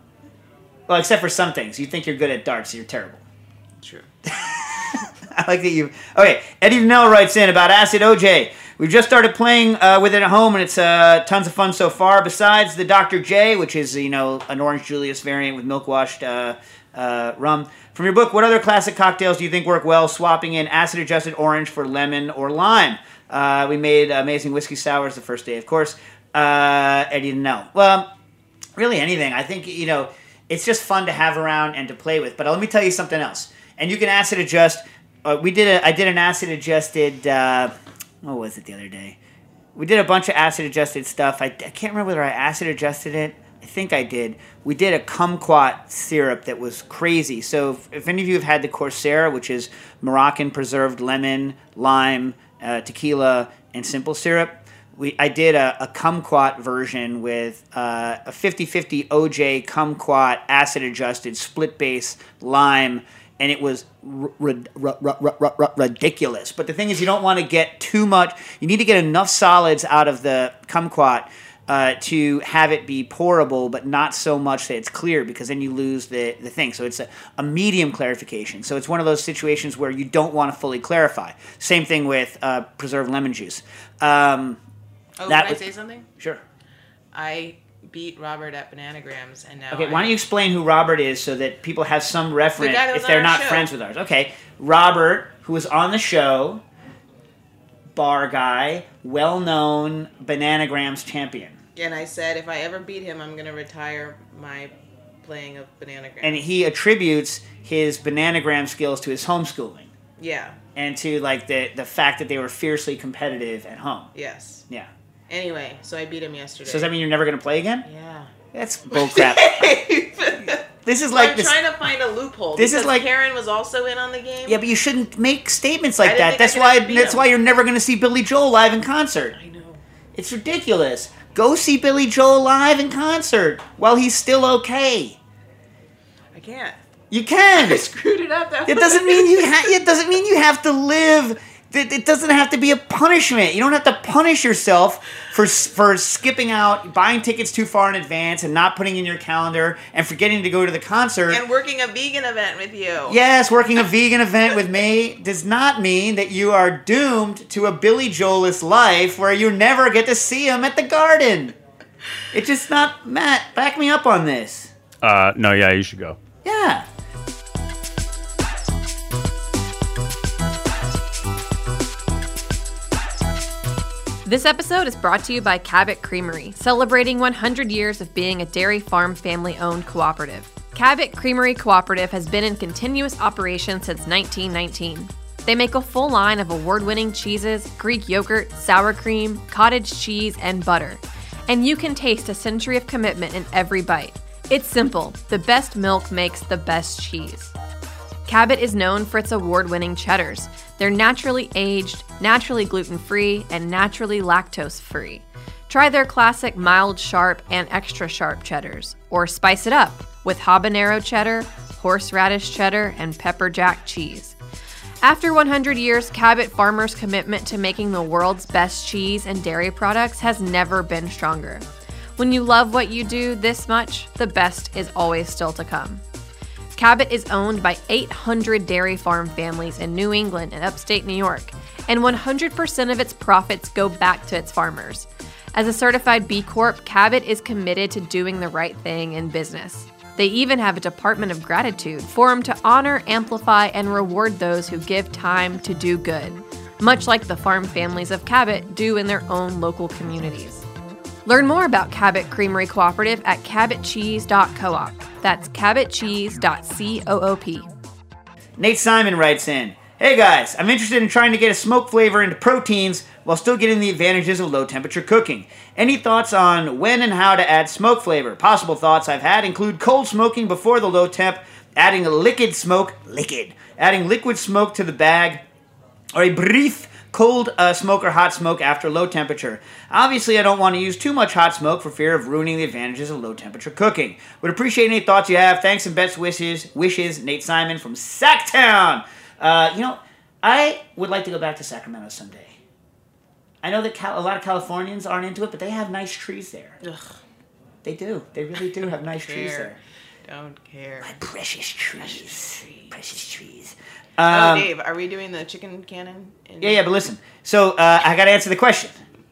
Well, except for some things. You think you're good at darts, you're terrible. True. I like that you... Okay, Eddie Donnell writes in about Acid O J. We've just started playing uh, with it at home, and it's uh, tons of fun so far. Besides the Doctor J, which is, you know, an Orange Julius variant with milk-washed uh, uh, rum. From your book, what other classic cocktails do you think work well swapping in acid-adjusted orange for lemon or lime? Uh, we made Amazing Whiskey Sours the first day, of course. Uh, Eddie Donnell. Well, really anything. I think, you know, it's just fun to have around and to play with. But let me tell you something else. And you can acid adjust. Uh, we did a. I did an acid adjusted. Uh, what was it the other day? We did a bunch of acid adjusted stuff. I, I can't remember whether I acid adjusted it. I think I did. We did a kumquat syrup that was crazy. So if, if any of you have had the Coursera, which is Moroccan preserved lemon, lime, uh, tequila, and simple syrup. We, I did a, a kumquat version with uh, a fifty-fifty O J kumquat acid-adjusted split base lime, and it was r- r- r- r- r- r- ridiculous. But the thing is, you don't want to get too much. You need to get enough solids out of the kumquat uh, to have it be pourable, but not so much that it's clear, because then you lose the, the thing. So it's a, a medium clarification. So it's one of those situations where you don't want to fully clarify. Same thing with uh, preserved lemon juice. Um, Oh, That can was- I say something? Sure. I beat Robert at Bananagrams, and now Okay, I- why don't you explain who Robert is so that people have some reference guy that was if on they're our not show. friends with ours. Okay, Robert, who was on the show, bar guy, well-known Bananagrams champion. And I said, if I ever beat him, I'm going to retire my playing of Bananagrams. And he attributes his Bananagram skills to his homeschooling Yeah. and to like the, the fact that they were fiercely competitive at home. Yes. Yeah. Anyway, so I beat him yesterday. So does that mean you're never going to play again? Yeah. That's bullcrap. This is like I'm this. trying to find a loophole. This is because like- Karen was also in on the game. Yeah, but you shouldn't make statements I like didn't that. think I That's could why. ever beat That's him. why you're never going to see Billy Joel live in concert. I know. It's ridiculous. Go see Billy Joel live in concert while he's still okay. I can't. You can. I screwed it up. That It doesn't mean you. Ha- it doesn't mean you have to live. It it doesn't have to be a punishment. You don't have to punish yourself for s- for skipping out, buying tickets too far in advance, and not putting in your calendar, and forgetting to go to the concert. And working a vegan event with you. Yes, working a vegan event with me does not mean that you are doomed to a Billy Joel-less life where you never get to see him at the Garden. It's just not... Matt, back me up on this. Uh, no, yeah, you should go. Yeah. This episode is brought to you by Cabot Creamery, celebrating one hundred years of being a dairy farm family-owned cooperative. Cabot Creamery Cooperative has been in continuous operation since nineteen nineteen. They make a full line of award-winning cheeses, Greek yogurt, sour cream, cottage cheese, and butter. And you can taste a century of commitment in every bite. It's simple. The best milk makes the best cheese. Cabot is known for its award-winning cheddars. They're naturally aged, naturally gluten-free, and naturally lactose-free. Try their classic mild sharp and extra sharp cheddars, or spice it up with habanero cheddar, horseradish cheddar, and pepper jack cheese. After one hundred years, Cabot Farmers' commitment to making the world's best cheese and dairy products has never been stronger. When you love what you do this much, the best is always still to come. Cabot is owned by eight hundred dairy farm families in New England and upstate New York, and one hundred percent of its profits go back to its farmers. As a certified B Corp, Cabot is committed to doing the right thing in business. They even have a department of gratitude formed to honor, amplify, and reward those who give time to do good, much like the farm families of Cabot do in their own local communities. Learn more about Cabot Creamery Cooperative at cabot cheese dot coop. That's cabot cheese dot coop. Nate Simon writes in, "Hey guys, I'm interested in trying to get a smoke flavor into proteins while still getting the advantages of low temperature cooking. Any thoughts on when and how to add smoke flavor? Possible thoughts I've had include cold smoking before the low temp, adding a liquid smoke, liquid, adding liquid smoke to the bag, or a brief cold uh, smoke or hot smoke after low temperature. Obviously, I don't want to use too much hot smoke for fear of ruining the advantages of low temperature cooking. Would appreciate any thoughts you have. Thanks and best wishes, wishes, Nate Simon from Sacktown." Uh, you know, I would like to go back to Sacramento someday. I know that Cal- a lot of Californians aren't into it, but they have nice trees there. Ugh. They do. They really do have nice trees care. there. Don't care. My precious trees. Precious trees. Oh, Um, Dave, are we doing the chicken cannon? In- Yeah, yeah, but listen. So uh, I got to answer the question.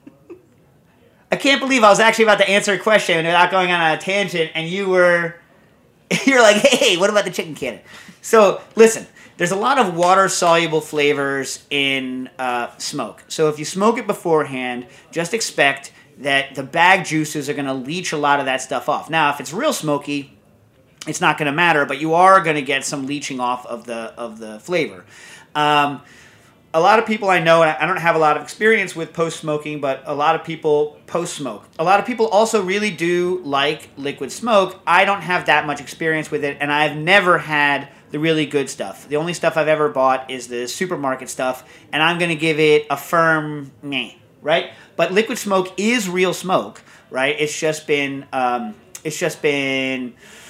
I can't believe I was actually about to answer a question without going on a tangent, and you were, you're like, hey, what about the chicken cannon? So listen, there's a lot of water-soluble flavors in uh, smoke. So if you smoke it beforehand, just expect that the bag juices are going to leach a lot of that stuff off. Now, if it's real smoky, it's not going to matter, but you are going to get some leaching off of the of the flavor. Um, a lot of people I know, and I don't have a lot of experience with post-smoking, but a lot of people post-smoke. A lot of people also really do like liquid smoke. I don't have that much experience with it, and I've never had the really good stuff. The only stuff I've ever bought is the supermarket stuff, and I'm going to give it a firm meh, right? But liquid smoke is real smoke, right? It's just been, um, it's just been...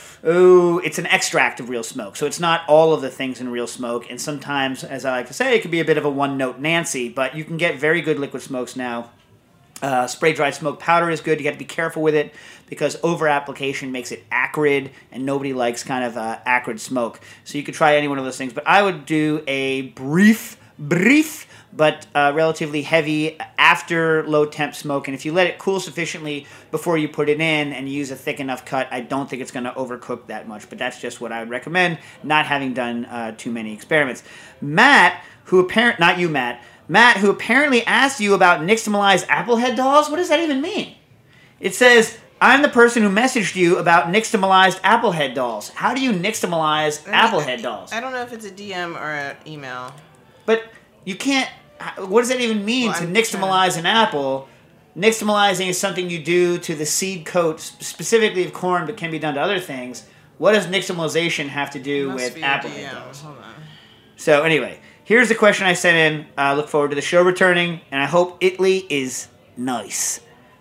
Oh, it's an extract of real smoke. So it's not all of the things in real smoke. And sometimes, as I like to say, it can be a bit of a one-note Nancy. But you can get very good liquid smokes now. Uh, spray-dried smoke powder is good. You got to be careful with it because over-application makes it acrid, and nobody likes kind of uh, acrid smoke. So you could try any one of those things. But I would do a brief, brief... but uh, relatively heavy after low temp smoke. And if you let it cool sufficiently before you put it in and you use a thick enough cut, I don't think it's going to overcook that much. But that's just what I would recommend, not having done uh, too many experiments. Matt, who apparent not you, Matt, Matt, who apparently asked you about nixtamalized Applehead dolls. What does that even mean? It says, I'm the person who messaged you about nixtamalized Applehead dolls. How do you nixtamalize Applehead dolls? I don't know if it's a D M or an email. But you can't... What does that even mean well, to I'm nixtamalize an apple? Nixtamalizing is something you do to the seed coat, specifically of corn, but can be done to other things. What does nixtamalization have to do with Applehead dolls? Hold on. So anyway, here's the question I sent in. I uh, look forward to the show returning, and I hope Italy is nice.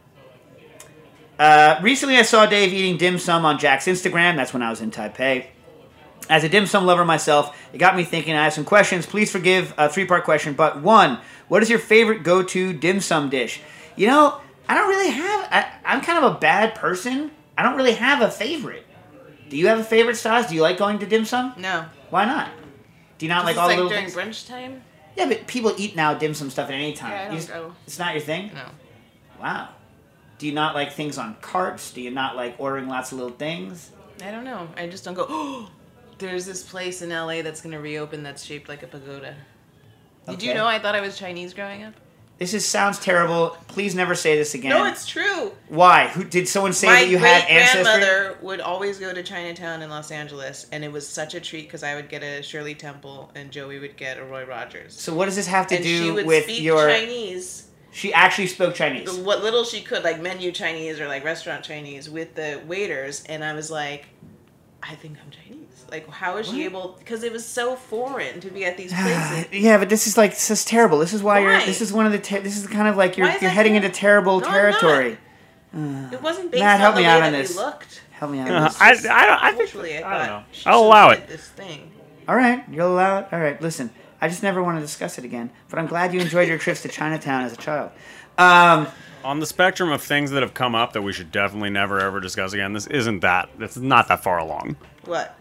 Uh, recently, I saw Dave eating dim sum on Jack's Instagram. That's when I was in Taipei. As a dim sum lover myself, it got me thinking. I have some questions. Please forgive a three-part question. But one, what is your favorite go-to dim sum dish? You know, I don't really have... I, I'm kind of a bad person. I don't really have a favorite. Do you have a favorite, Stas? Do you like going to dim sum? No. Why not? Do you not like it's all like the little during things? brunch time? Yeah, but people eat now dim sum stuff at any time. Yeah, I don't You just- go. It's not your thing? No. Wow. Do you not like things on carts? Do you not like ordering lots of little things? I don't know. I just don't go, oh, there's this place in L A that's going to reopen that's shaped like a pagoda. Did Okay. you know I thought I was Chinese growing up? This is sounds terrible. Please never say this again. No, it's true. Why? Who did someone say My that you had great ancestry? grandmother would always go to Chinatown in Los Angeles, and it was such a treat because I would get a Shirley Temple and Joey would get a Roy Rogers. So what does this have to and do she would with speak your? Chinese. She actually spoke Chinese. What little she could, like menu Chinese or like restaurant Chinese with the waiters, and I was like, I think I'm Chinese. Like, how is she able? Because it was so foreign to be at these places. Yeah, but this is like this is terrible. This is why, Why? you're. This is one of the. Ter- this is kind of like you're Why is you're that heading terrible? into terrible No, I'm territory. It wasn't based Matt, on help the me way out that on we this. looked. Help me out. It on Uh, this. I, I don't. I think. Culturally, I I don't thought know. she I'll should allow have it. did This thing. All right, you'll allow it. All right, listen. I just never want to discuss it again. But I'm glad you enjoyed your trips to Chinatown as a child. Um, On the spectrum of things that have come up that we should definitely never ever discuss again, this isn't that. It's not that far along. What?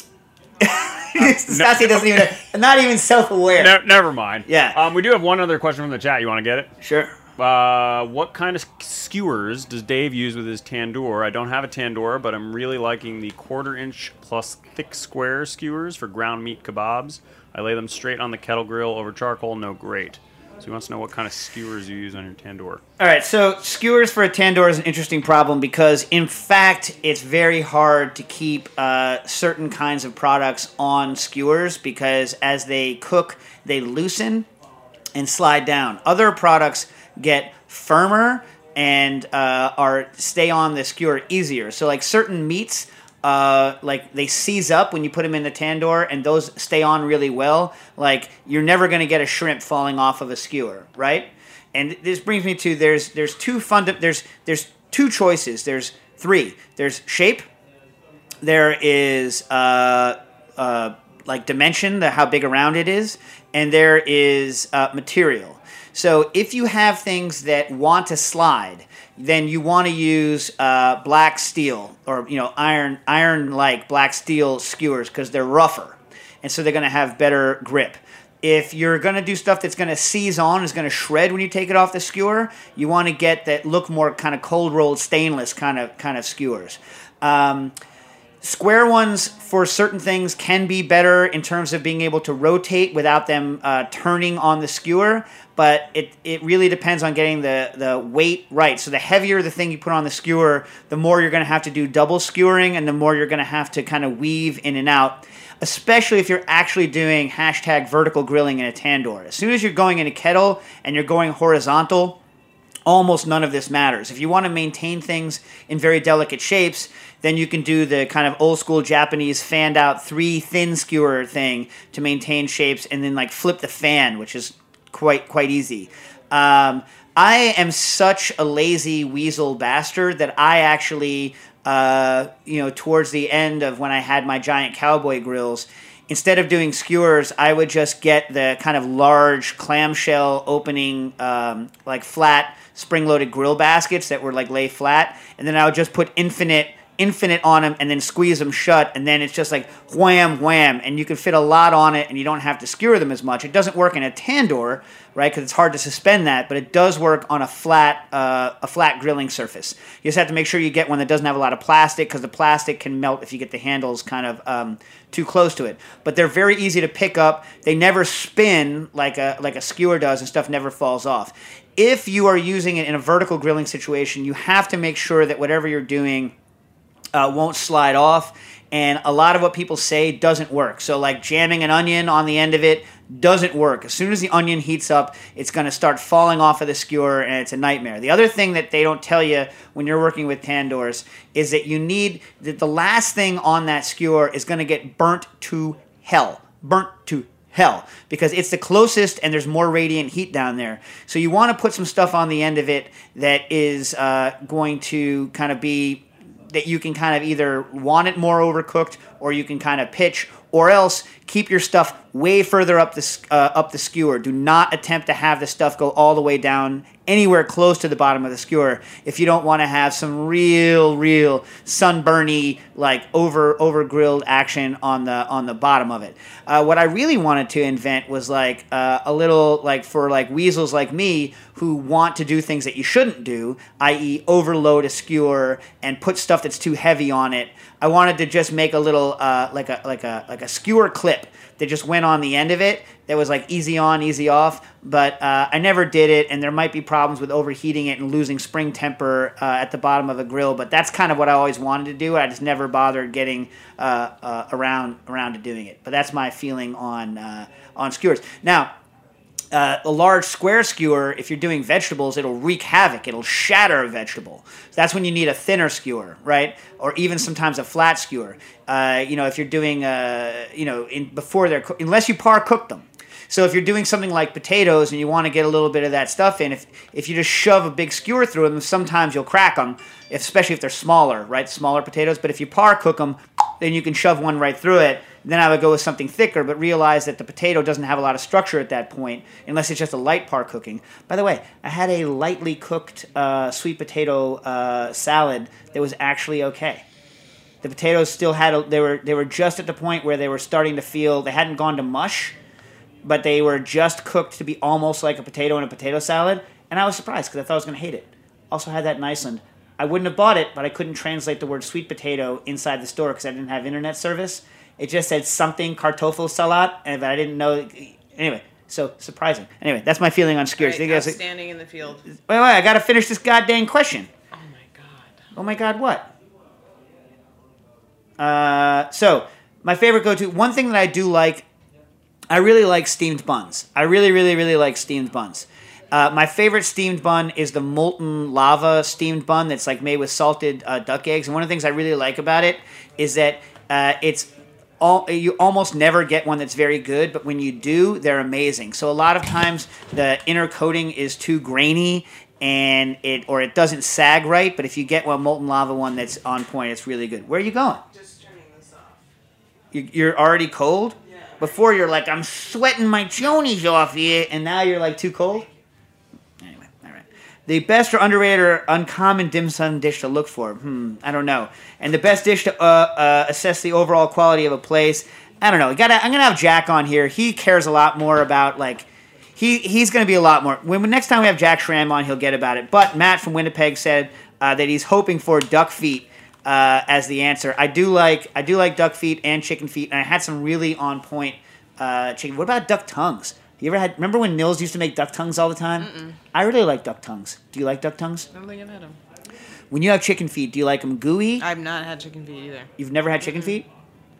Stassi doesn't even. Not even self-aware. Ne- never mind. Yeah. Um, we do have one other question from the chat. You want to get it? Sure. Uh, what kind of skewers does Dave use with his tandoor? I don't have a tandoor, but I'm really liking the quarter inch plus thick square skewers for ground meat kebabs. I lay them straight on the kettle grill over charcoal. No grate. So he wants to know what kind of skewers you use on your tandoor. All right, so skewers for a tandoor is an interesting problem because, in fact, it's very hard to keep uh, certain kinds of products on skewers because as they cook, they loosen and slide down. Other products get firmer and uh, are stay on the skewer easier. So, like certain meats, uh, like they seize up when you put them in the tandoor, and those stay on really well. Like you're never going to get a shrimp falling off of a skewer, right? And this brings me to there's there's two funda- there's there's two choices. There's three. There's shape. There is uh, uh, like dimension, the how big around it is, and there is uh, material. So if you have things that want to slide, then you want to use uh, black steel or you know iron iron like black steel skewers because they're rougher, and so they're going to have better grip. If you're going to do stuff that's going to seize on, is going to shred when you take it off the skewer, you want to get that look more kind of cold rolled stainless kind of kind of skewers. Um, Square ones for certain things can be better in terms of being able to rotate without them uh, turning on the skewer, but it, it really depends on getting the, the weight right. So the heavier the thing you put on the skewer, the more you're going to have to do double skewering and the more you're going to have to kind of weave in and out, especially if you're actually doing hashtag vertical grilling in a tandoor. As soon as you're going in a kettle and you're going horizontal, almost none of this matters. If you want to maintain things in very delicate shapes, then you can do the kind of old school Japanese fanned out three thin skewer thing to maintain shapes and then like flip the fan, which is quite quite easy. Um, I am such a lazy weasel bastard that I actually, uh, you know, towards the end of when I had my giant cowboy grills, instead of doing skewers, I would just get the kind of large clamshell opening, um, like flat spring-loaded grill baskets that were like lay flat, and then I would just put infinite infinite on them and then squeeze them shut, and then it's just like wham, wham, and you can fit a lot on it and you don't have to skewer them as much. It doesn't work in a tandoor, right, because it's hard to suspend that, but it does work on a flat uh, a flat grilling surface. You just have to make sure you get one that doesn't have a lot of plastic because the plastic can melt if you get the handles kind of um, too close to it. But they're very easy to pick up. They never spin like a like a skewer does, and stuff never falls off. If you are using it in a vertical grilling situation, you have to make sure that whatever you're doing Uh, won't slide off, and a lot of what people say doesn't work. So like jamming an onion on the end of it doesn't work. As soon as the onion heats up, it's going to start falling off of the skewer, and it's a nightmare. The other thing that they don't tell you when you're working with tandoors is that you need, that the last thing on that skewer is going to get burnt to hell. Burnt to hell, because it's the closest and there's more radiant heat down there. So you want to put some stuff on the end of it that is uh, going to kind of be that you can kind of either want it more overcooked or you can kind of pitch, or else keep your stuff way further up the uh, up the skewer. Do not attempt to have the stuff go all the way down anywhere close to the bottom of the skewer if you don't want to have some real, real sunburny, like over over grilled action on the on the bottom of it. Uh, what I really wanted to invent was like uh, a little like for like weasels like me who want to do things that you shouldn't do, that is, overload a skewer and put stuff that's too heavy on it. I wanted to just make a little uh, like a like a like a skewer clip that just went on the end of it that was like easy on, easy off, but uh, I never did it, and there might be problems with overheating it and losing spring temper uh, at the bottom of a grill, but that's kind of what I always wanted to do. I just never bothered getting uh, uh, around around to doing it, but that's my feeling on uh, on skewers. Now, Uh, a large square skewer, if you're doing vegetables, it'll wreak havoc. It'll shatter a vegetable. That's when you need a thinner skewer, right? Or even sometimes a flat skewer. Uh, you know, if you're doing, uh, you know, in, before they're cooked, unless you par cook them. So if you're doing something like potatoes and you want to get a little bit of that stuff in, if if you just shove a big skewer through them, sometimes you'll crack them, especially if they're smaller, right? Smaller potatoes. But if you par cook them, then you can shove one right through it. Then I would go with something thicker, but realize that the potato doesn't have a lot of structure at that point, unless it's just a light par cooking. By the way, I had a lightly cooked uh, sweet potato uh, salad that was actually okay. The potatoes still had a, they were they were just at the point where they were starting to feel they hadn't gone to mush, but they were just cooked to be almost like a potato in a potato salad, and I was surprised because I thought I was going to hate it. Also had that in Iceland. I wouldn't have bought it, but I couldn't translate the word sweet potato inside the store because I didn't have internet service. It just said something kartoffelsalat, and I didn't know. Anyway, so surprising. Anyway, that's my feeling on skewers. Right, outstanding in the field. Wait, wait, I got to finish this goddamn question. Oh my god. Oh my god, what? Uh, so my favorite go-to. One thing that I do like, I really like steamed buns. I really, really, really like steamed buns. Uh, my favorite steamed bun is the molten lava steamed bun that's like made with salted uh, duck eggs. And one of the things I really like about it is that uh, it's all, you almost never get one that's very good, but when you do, they're amazing. So a lot of times the inner coating is too grainy and it or it doesn't sag right. But if you get one molten lava one that's on point, it's really good. Where are you going? Just turning this off. You, you're already cold? Yeah. Before you're like, I'm sweating my chonies off here, and now you're like too cold? Anyway, all right. The best or underrated or uncommon dim sum dish to look for? Hmm, I don't know. And the best dish to uh, uh, assess the overall quality of a place? I don't know. We gotta, I'm going to have Jack on here. He cares a lot more about, like, he he's going to be a lot more. When next time we have Jack Schramm on, he'll get about it. But Matt from Winnipeg said uh, that he's hoping for duck feet uh, as the answer. I do like I do like duck feet and chicken feet, and I had some really on point uh, chicken. What about duck tongues? You ever had? Remember when Nils used to make duck tongues all the time? Mm-mm. I really like duck tongues. Do you like duck tongues? I don't think I've had them. When you have chicken feet, do you like them gooey? I've not had chicken feet either. You've never had chicken feet?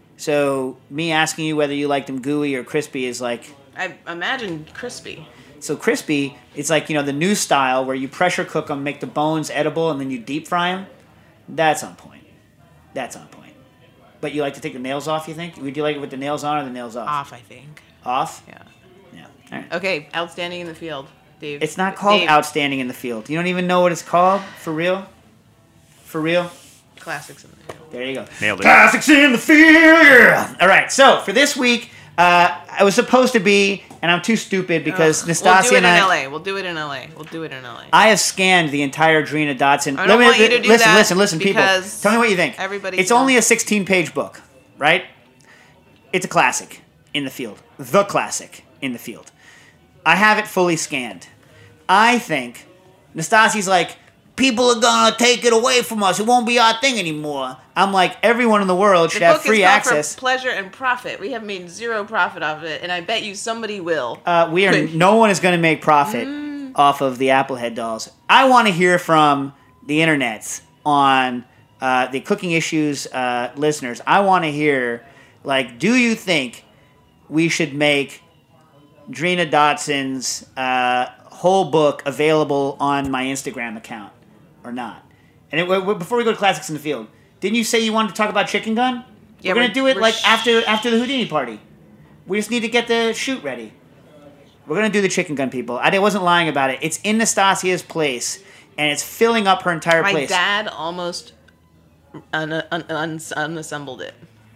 So me asking you whether you like them gooey or crispy is like... I imagine crispy. So crispy, it's like, you know, the new style where you pressure cook them, make the bones edible, and then you deep fry them. That's on point. That's on point. But you like to take the nails off, you think? Would you like it with the nails on or the nails off? Off, I think. Off? Yeah. Yeah. All right. Okay, outstanding in the field, Dave. It's not called Dave. outstanding in the field. You don't even know what it's called? For real? For real? Classics in the field. There you go. Nailed it. Classics in the field. Yeah. All right. So for this week, uh, I was supposed to be, and I'm too stupid because Ugh. Nastasia We'll do it and in I. L A. We'll do it in L A. We'll do it in L A. I have scanned the entire Drina Dotson. I don't want you to do listen, that listen, listen, people. because Tell me what you think. everybody It's knows. only a sixteen-page book, right? It's a classic in the field. The classic in the field. I have it fully scanned. I think Nastasi's like, people are gonna take it away from us. It won't be our thing anymore. I'm like, everyone in the world should the have book free is called access. For pleasure and profit. We have made zero profit off of it, and I bet you somebody will. Uh, we are. No one is going to make profit Mm. off of the Applehead dolls. I want to hear from the internets on uh, the Cooking Issues uh, listeners. I want to hear, like, do you think we should make Drina Dotson's uh, whole book available on my Instagram account or not? And it, w- w- before we go to Classics in the Field, didn't you say you wanted to talk about Chicken Gun? Yeah, we're going we're- to do it we're like sh- after after the Houdini party. We just need to get the shoot ready. We're going to do the Chicken Gun, people. I wasn't lying about it. It's in Nastasia's place, and it's filling up her entire My place. dad almost un- un- un- unassembled it.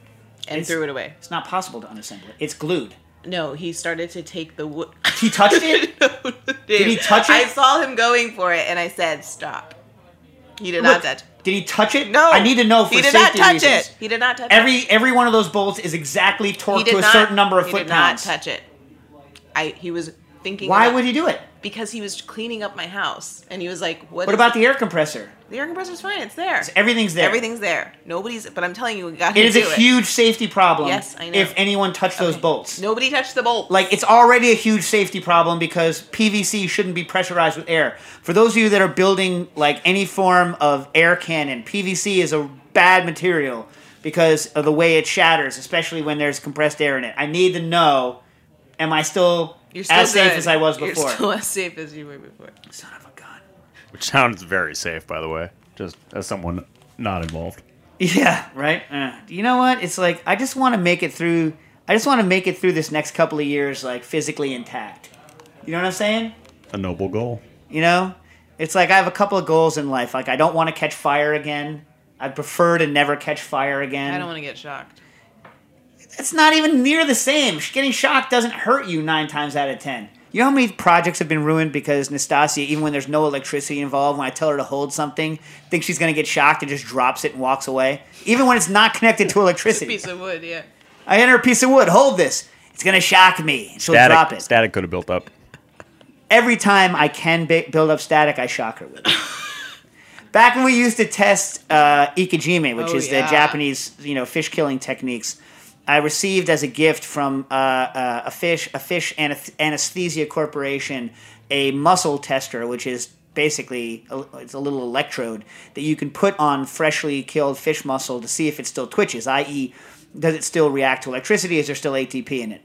and It's- threw it away. It's not possible to unassemble it. It's glued. No, he started to take the wood. He touched it? Did he touch it? I saw him going for it, and I said, "Stop." He did not Look, touch it. Did he touch it? No. I need to know for He did safety not touch reasons. it. He did not touch Every it. every one of those bolts is exactly He torqued did to a not- certain number of he foot did pounds. not touch it. I he was thinking. Why about- would he do it? Because he was cleaning up my house, and he was like, "What?" What is about it? the air compressor? The air compressor's fine. It's there. Everything's there. Everything's there. Nobody's. But I'm telling you, we got It to is a do huge safety problem. Yes, I know. If anyone touched those bolts. Nobody touched the bolt. Like, it's already a huge safety problem because P V C shouldn't be pressurized with air. For those of you that are building, like, any form of air cannon, P V C is a bad material because of the way it shatters, especially when there's compressed air in it. I need to know, am I still, You're still as safe good. as I was You're before? still as safe as you were before. Son of a gun. Which sounds very safe, by the way, just as someone not involved. Yeah, right? Uh, you know what? It's like, I just want to make it through, I just want to make it through this next couple of years, like, physically intact. You know what I'm saying? A noble goal. You know? It's like I have a couple of goals in life. Like, I don't want to catch fire again. I prefer to never catch fire again. I don't want to get shocked. It's not even near the same. Getting shocked doesn't hurt you nine times out of ten. You know how many projects have been ruined because Nastasia, even when there's no electricity involved, when I tell her to hold something, thinks she's going to get shocked and just drops it and walks away? Even when it's not connected to electricity. Piece of wood, yeah. I hand her a piece of wood. Hold this. It's going to shock me. And she'll Static, drop it. static could have built up. Every time I can ba- build up static, I shock her with it. Back when we used to test uh, ikejime, which Oh, is yeah. the Japanese, you know, fish killing techniques, I received as a gift from uh, uh, a fish, a fish anath- anesthesia corporation, a muscle tester, which is basically a, it's a little electrode that you can put on freshly killed fish muscle to see if it still twitches, that is, does it still react to electricity? Is there still A T P in it?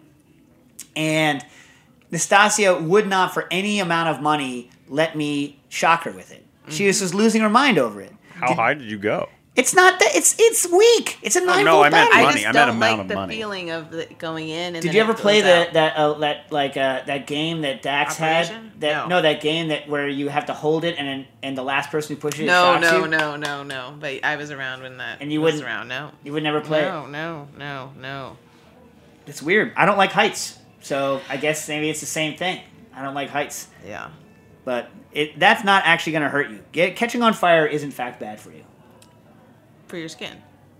And Nastasia would not, for any amount of money, let me shock her with it. She was just losing her mind over it. How high did you go? It's not that. It's it's weak. It's a nine no, volt I meant battery. money. I just I meant don't amount like of the money. feeling of the going in. And Did then you it ever goes play out. that that uh, that like uh, that game that Dax had? Operation? That No. that game that where you have to hold it and then, and the last person who pushes it No, shocks no, you? no, no, no. But I was around when that. And you was wouldn't- around. No. You would never play No, it. no, no, no. It's weird. I don't like heights, so I guess maybe it's the same thing. I don't like heights, Yeah. but it that's not actually going to hurt you. Get, catching on fire is in fact bad for you. For your skin.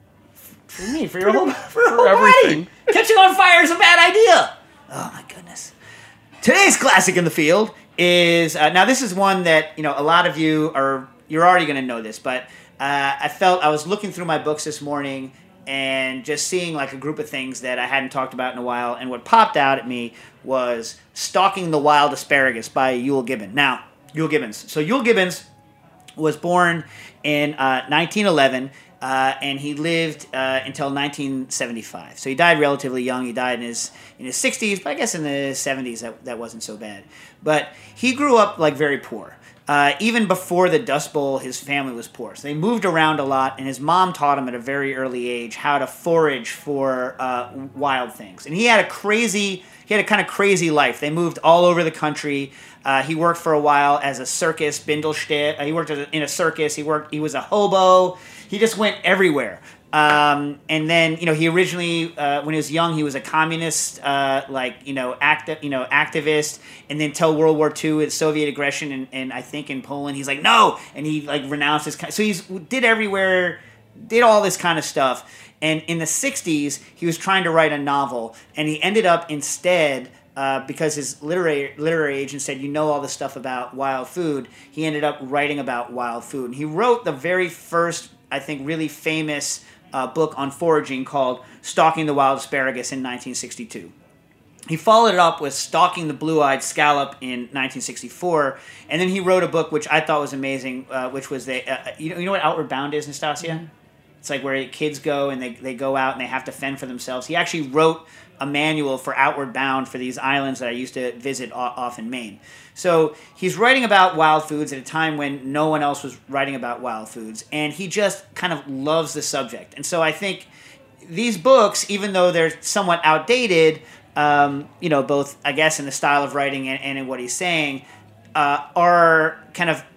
For me, for your whole, for your whole everything. Body. Catching on fire is a bad idea. Oh my goodness. Today's classic in the field is uh, now. This is one that you know a lot of you are. You're already going to know this, but uh, I felt I was looking through my books this morning and just seeing like a group of things that I hadn't talked about in a while. And what popped out at me was "Stalking the Wild Asparagus" by Yule Gibbons. Now, Yule Gibbons. So Yule Gibbons was born in uh, nineteen eleven. Uh, and he lived uh, until nineteen seventy-five. So he died relatively young. He died in his in his sixties, but I guess in the seventies that, that wasn't so bad. But he grew up like very poor. Uh, even before the Dust Bowl, his family was poor. So they moved around a lot, and his mom taught him at a very early age how to forage for uh, wild things. And he had a crazy, he had a kind of crazy life. They moved all over the country. Uh, he worked for a while as a circus, Bindelstedt. Uh, he worked as a, in a circus. He worked. He was a hobo. He just went everywhere. Um, and then, you know, he originally, uh, when he was young, he was a communist, uh, like, you know, acti- you know, activist. And then till World War Two, with Soviet aggression, and, and I think in Poland, he's like, no, and he like renounced his. So he's did everywhere, did all this kind of stuff. And in the sixties, he was trying to write a novel, and he ended up instead. Uh, because his literary literary agent said, you know all this stuff about wild food, he ended up writing about wild food. And he wrote the very first, I think, really famous uh, book on foraging called Stalking the Wild Asparagus in nineteen sixty-two. He followed it up with Stalking the Blue-Eyed Scallop in nineteen sixty-four, and then he wrote a book which I thought was amazing, uh, which was, the, uh, you know, you know what Outward Bound is, Nastasia? Mm-hmm. It's like where kids go and they, they go out and they have to fend for themselves. He actually wrote a manual for Outward Bound for these islands that I used to visit off in Maine. So he's writing about wild foods at a time when no one else was writing about wild foods, and he just kind of loves the subject. And so I think these books, even though they're somewhat outdated, um, you know, both, I guess, in the style of writing and, and in what he's saying, uh, are kind of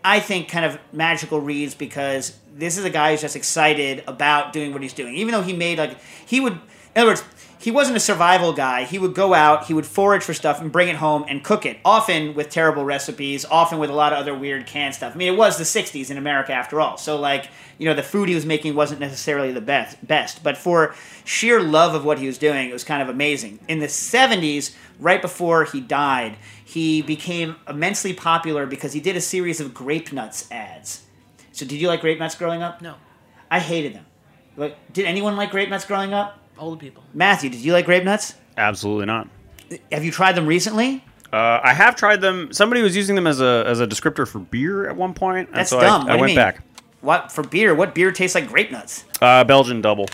I think, kind of magical reads because this is a guy who's just excited about doing what he's doing. Even though he made, like, he would, in other words, he wasn't a survival guy. He would go out, he would forage for stuff and bring it home and cook it, often with terrible recipes, often with a lot of other weird canned stuff. I mean, it was the sixties in America after all. So, like, you know, the food he was making wasn't necessarily the best, best. But for sheer love of what he was doing, it was kind of amazing. In the seventies, right before he died, he became immensely popular because he did a series of grape nuts ads. So did you like grape nuts growing up? No. I hated them. But did anyone like grape nuts growing up? Old people. Matthew, did you like grape nuts? Absolutely not. Have you tried them recently? Uh, I have tried them. Somebody was using them as a as a descriptor for beer at one point. And That's so dumb. I, What I do you went mean? back. What for beer? What beer tastes like grape nuts? Uh, Belgian double.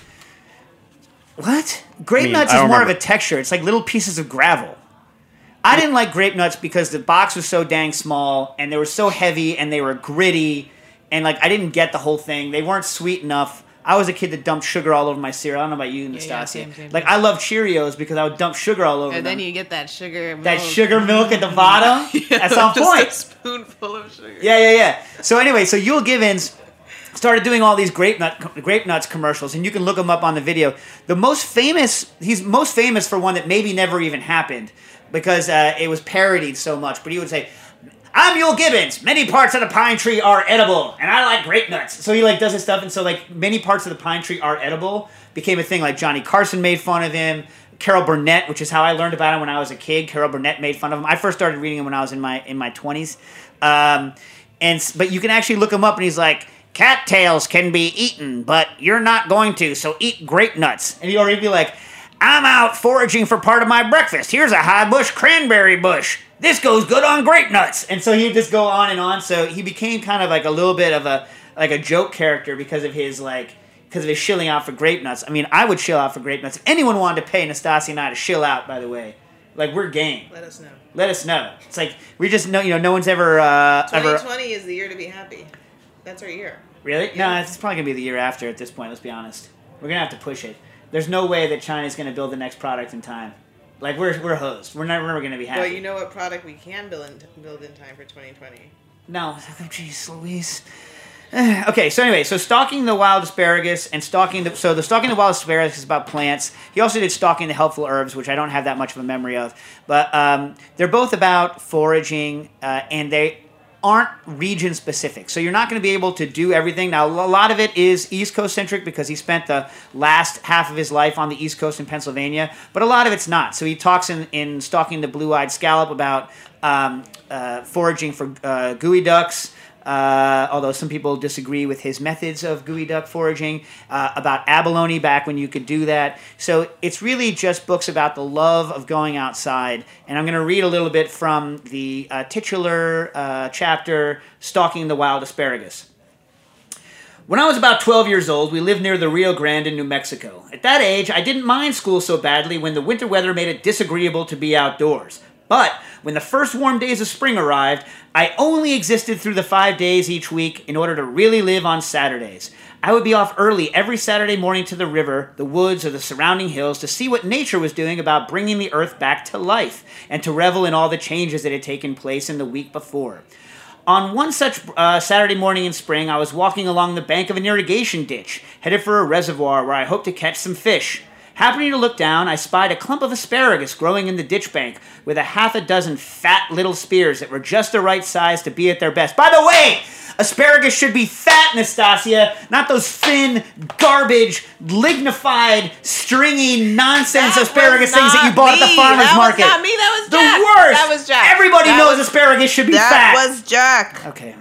What? Grape I mean, nuts I is don't more remember. of a texture. It's like little pieces of gravel. I didn't like grape nuts because the box was so dang small and they were so heavy and they were gritty and like I didn't get the whole thing. They weren't sweet enough. I was a kid that dumped sugar all over my cereal. I don't know about you, Nastasia. yeah, same, same, like same. I love Cheerios because I would dump sugar all over And them. then you get that sugar milk. That sugar milk at the bottom. Yeah, That's on just point. a spoonful of sugar. Yeah, yeah, yeah. So anyway, so Yul Gibbons started doing all these grape nut grape nuts commercials, and you can look them up on the video. The most famous, he's most famous for one that maybe never even happened because uh, it was parodied so much. But he would say, "I'm Yul Gibbons. Many parts of the pine tree are edible, and I like grape nuts." So he like does his stuff, and so like many parts of the pine tree are edible became a thing. Like Johnny Carson made fun of him. Carol Burnett, which is how I learned about him when I was a kid. Carol Burnett made fun of him. I first started reading him when I was in my in my twenties, um, and but you can actually look him up, and he's like, "Cattails can be eaten, but you're not going to. So eat grape nuts." And he'd already be like, "I'm out foraging for part of my breakfast. Here's a high bush cranberry bush. This goes good on grape nuts." And so he'd just go on and on. So he became kind of like a little bit of a like a joke character because of his like because of his shilling out for grape nuts. I mean, I would shill out for grape nuts. If anyone wanted to pay Nastasia and I to shill out, by the way, like we're game. Let us know. Let us know. It's like we just know, you know, no one's ever uh, ever. twenty twenty is the year to be happy. That's our year. Really? No, it's probably gonna be the year after at this point. Let's be honest. We're gonna have to push it. There's no way that China's gonna build the next product in time. Like we're we're hosed. We're never never gonna be happy. But you know what product we can build in, build in time for twenty twenty? No. Oh, jeez, Louise. Okay, so anyway, so Stalking the Wild Asparagus and Stalking the... So the Stalking the Wild Asparagus is about plants. He also did Stalking the Helpful Herbs, which I don't have that much of a memory of. But um, they're both about foraging, uh, and they aren't region-specific. So you're not going to be able to do everything. Now, a lot of it is East Coast-centric because he spent the last half of his life on the East Coast in Pennsylvania, but a lot of it's not. So he talks in, in Stalking the Blue-Eyed Scallop about um, uh, foraging for uh, gooey ducks, Uh, although some people disagree with his methods of gooey duck foraging, uh, about abalone back when you could do that. So it's really just books about the love of going outside. And I'm going to read a little bit from the uh, titular uh, chapter, Stalking the Wild Asparagus. When I was about twelve years old, we lived near the Rio Grande in New Mexico. At that age, I didn't mind school so badly when the winter weather made it disagreeable to be outdoors. But when the first warm days of spring arrived, I only existed through the five days each week in order to really live on Saturdays. I would be off early every Saturday morning to the river, the woods, or the surrounding hills to see what nature was doing about bringing the earth back to life and to revel in all the changes that had taken place in the week before. On one such uh, Saturday morning in spring, I was walking along the bank of an irrigation ditch, headed for a reservoir where I hoped to catch some fish. Happening to look down, I spied a clump of asparagus growing in the ditch bank with a half a dozen fat little spears that were just the right size to be at their best. By the way, asparagus should be fat, Nastasia, not those thin, garbage, lignified, stringy, nonsense That asparagus was things that you not bought at the me. farmer's That was market. not me. That was the Jack. worst. That was Jack. Everybody That knows was- asparagus should be that fat. was Jack. Okay.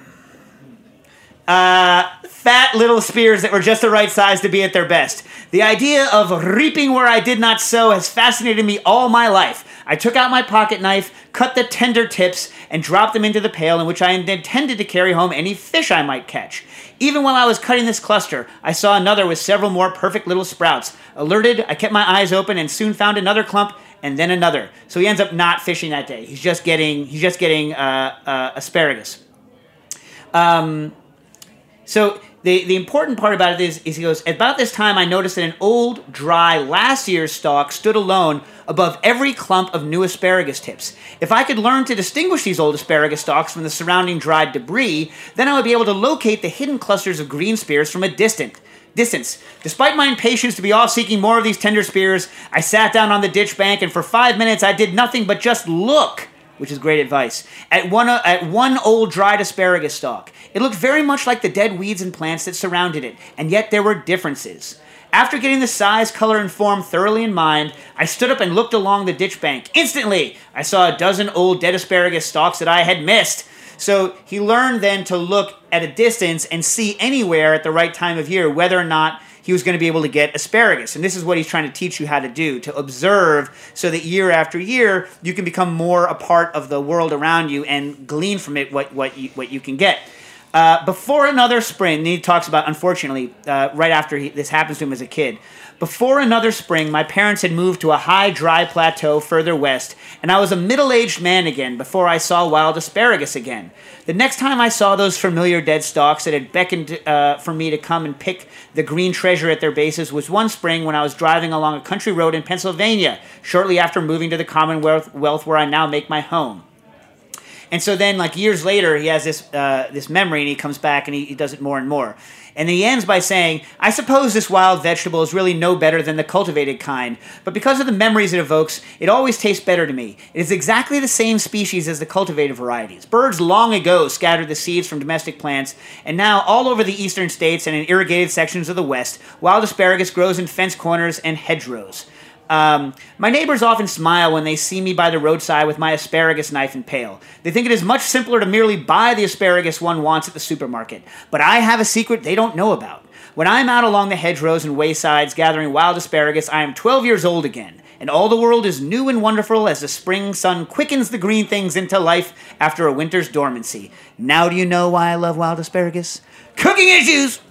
Uh, fat little spears that were just the right size to be at their best. The idea of reaping where I did not sow has fascinated me all my life. I took out my pocket knife, cut the tender tips, and dropped them into the pail in which I intended to carry home any fish I might catch. Even while I was cutting this cluster, I saw another with several more perfect little sprouts. Alerted, I kept my eyes open and soon found another clump and then another. So he ends up not fishing that day. He's just getting he's just getting uh, uh, asparagus. Um. So The the important part about it is, is he goes, about this time I noticed that an old, dry, last year's stalk stood alone above every clump of new asparagus tips. If I could learn to distinguish these old asparagus stalks from the surrounding dried debris, then I would be able to locate the hidden clusters of green spears from a distant distance. Despite my impatience to be off seeking more of these tender spears, I sat down on the ditch bank, and for five minutes I did nothing but just look, which is great advice, at one uh, at one old dried asparagus stalk. It looked very much like the dead weeds and plants that surrounded it, and yet there were differences. After getting the size, color, and form thoroughly in mind, I stood up and looked along the ditch bank. Instantly, I saw a dozen old dead asparagus stalks that I had missed. So he learned then to look at a distance and see anywhere at the right time of year whether or not he was going to be able to get asparagus. And this is what he's trying to teach you how to do, to observe so that year after year you can become more a part of the world around you and glean from it what, what, you, what you can get. Uh, before another spring, and he talks about, unfortunately, uh, right after he, this happens to him as a kid, before another spring, my parents had moved to a high, dry plateau further west, and I was a middle-aged man again before I saw wild asparagus again. The next time I saw those familiar dead stalks that had beckoned uh, for me to come and pick the green treasure at their bases was one spring when I was driving along a country road in Pennsylvania, shortly after moving to the Commonwealth where I now make my home. And so then, like years later, he has this uh, this memory, and he comes back and he, he does it more and more. And he ends by saying, I suppose this wild vegetable is really no better than the cultivated kind, but because of the memories it evokes, it always tastes better to me. It is exactly the same species as the cultivated varieties. Birds long ago scattered the seeds from domestic plants, and now all over the eastern states and in irrigated sections of the west, wild asparagus grows in fence corners and hedgerows. Um, my neighbors often smile when they see me by the roadside with my asparagus knife and pail. They think it is much simpler to merely buy the asparagus one wants at the supermarket. But I have a secret they don't know about. When I'm out along the hedgerows and waysides gathering wild asparagus, I am twelve years old again, and all the world is new and wonderful as the spring sun quickens the green things into life after a winter's dormancy. Now do you know why I love wild asparagus? Cooking issues!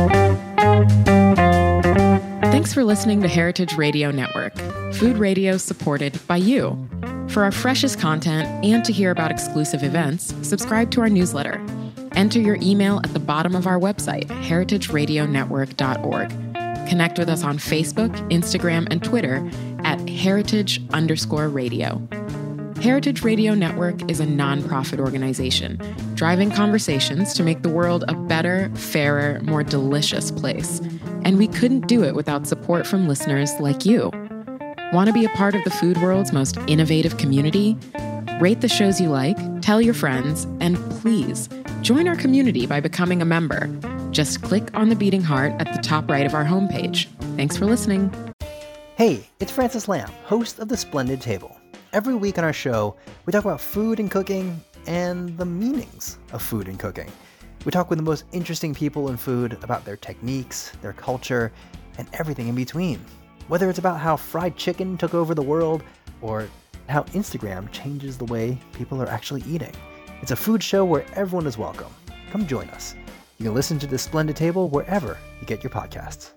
Thanks for listening to Heritage Radio Network, food radio supported by you. For our freshest content and to hear about exclusive events, subscribe to our newsletter. Enter your email at the bottom of our website, heritage radio network dot org. Connect with us on Facebook, Instagram, and Twitter at heritage underscore radio. Heritage Radio Network is a nonprofit organization driving conversations to make the world a better, fairer, more delicious place. And we couldn't do it without support from listeners like you. Want to be a part of the food world's most innovative community? Rate the shows you like, tell your friends, and please join our community by becoming a member. Just click on the beating heart at the top right of our homepage. Thanks for listening. Hey, it's Francis Lamb, host of The Splendid Table. Every week on our show, we talk about food and cooking and the meanings of food and cooking. We talk with the most interesting people in food about their techniques, their culture, and everything in between. Whether it's about how fried chicken took over the world or how Instagram changes the way people are actually eating. It's a food show where everyone is welcome. Come join us. You can listen to The Splendid Table wherever you get your podcasts.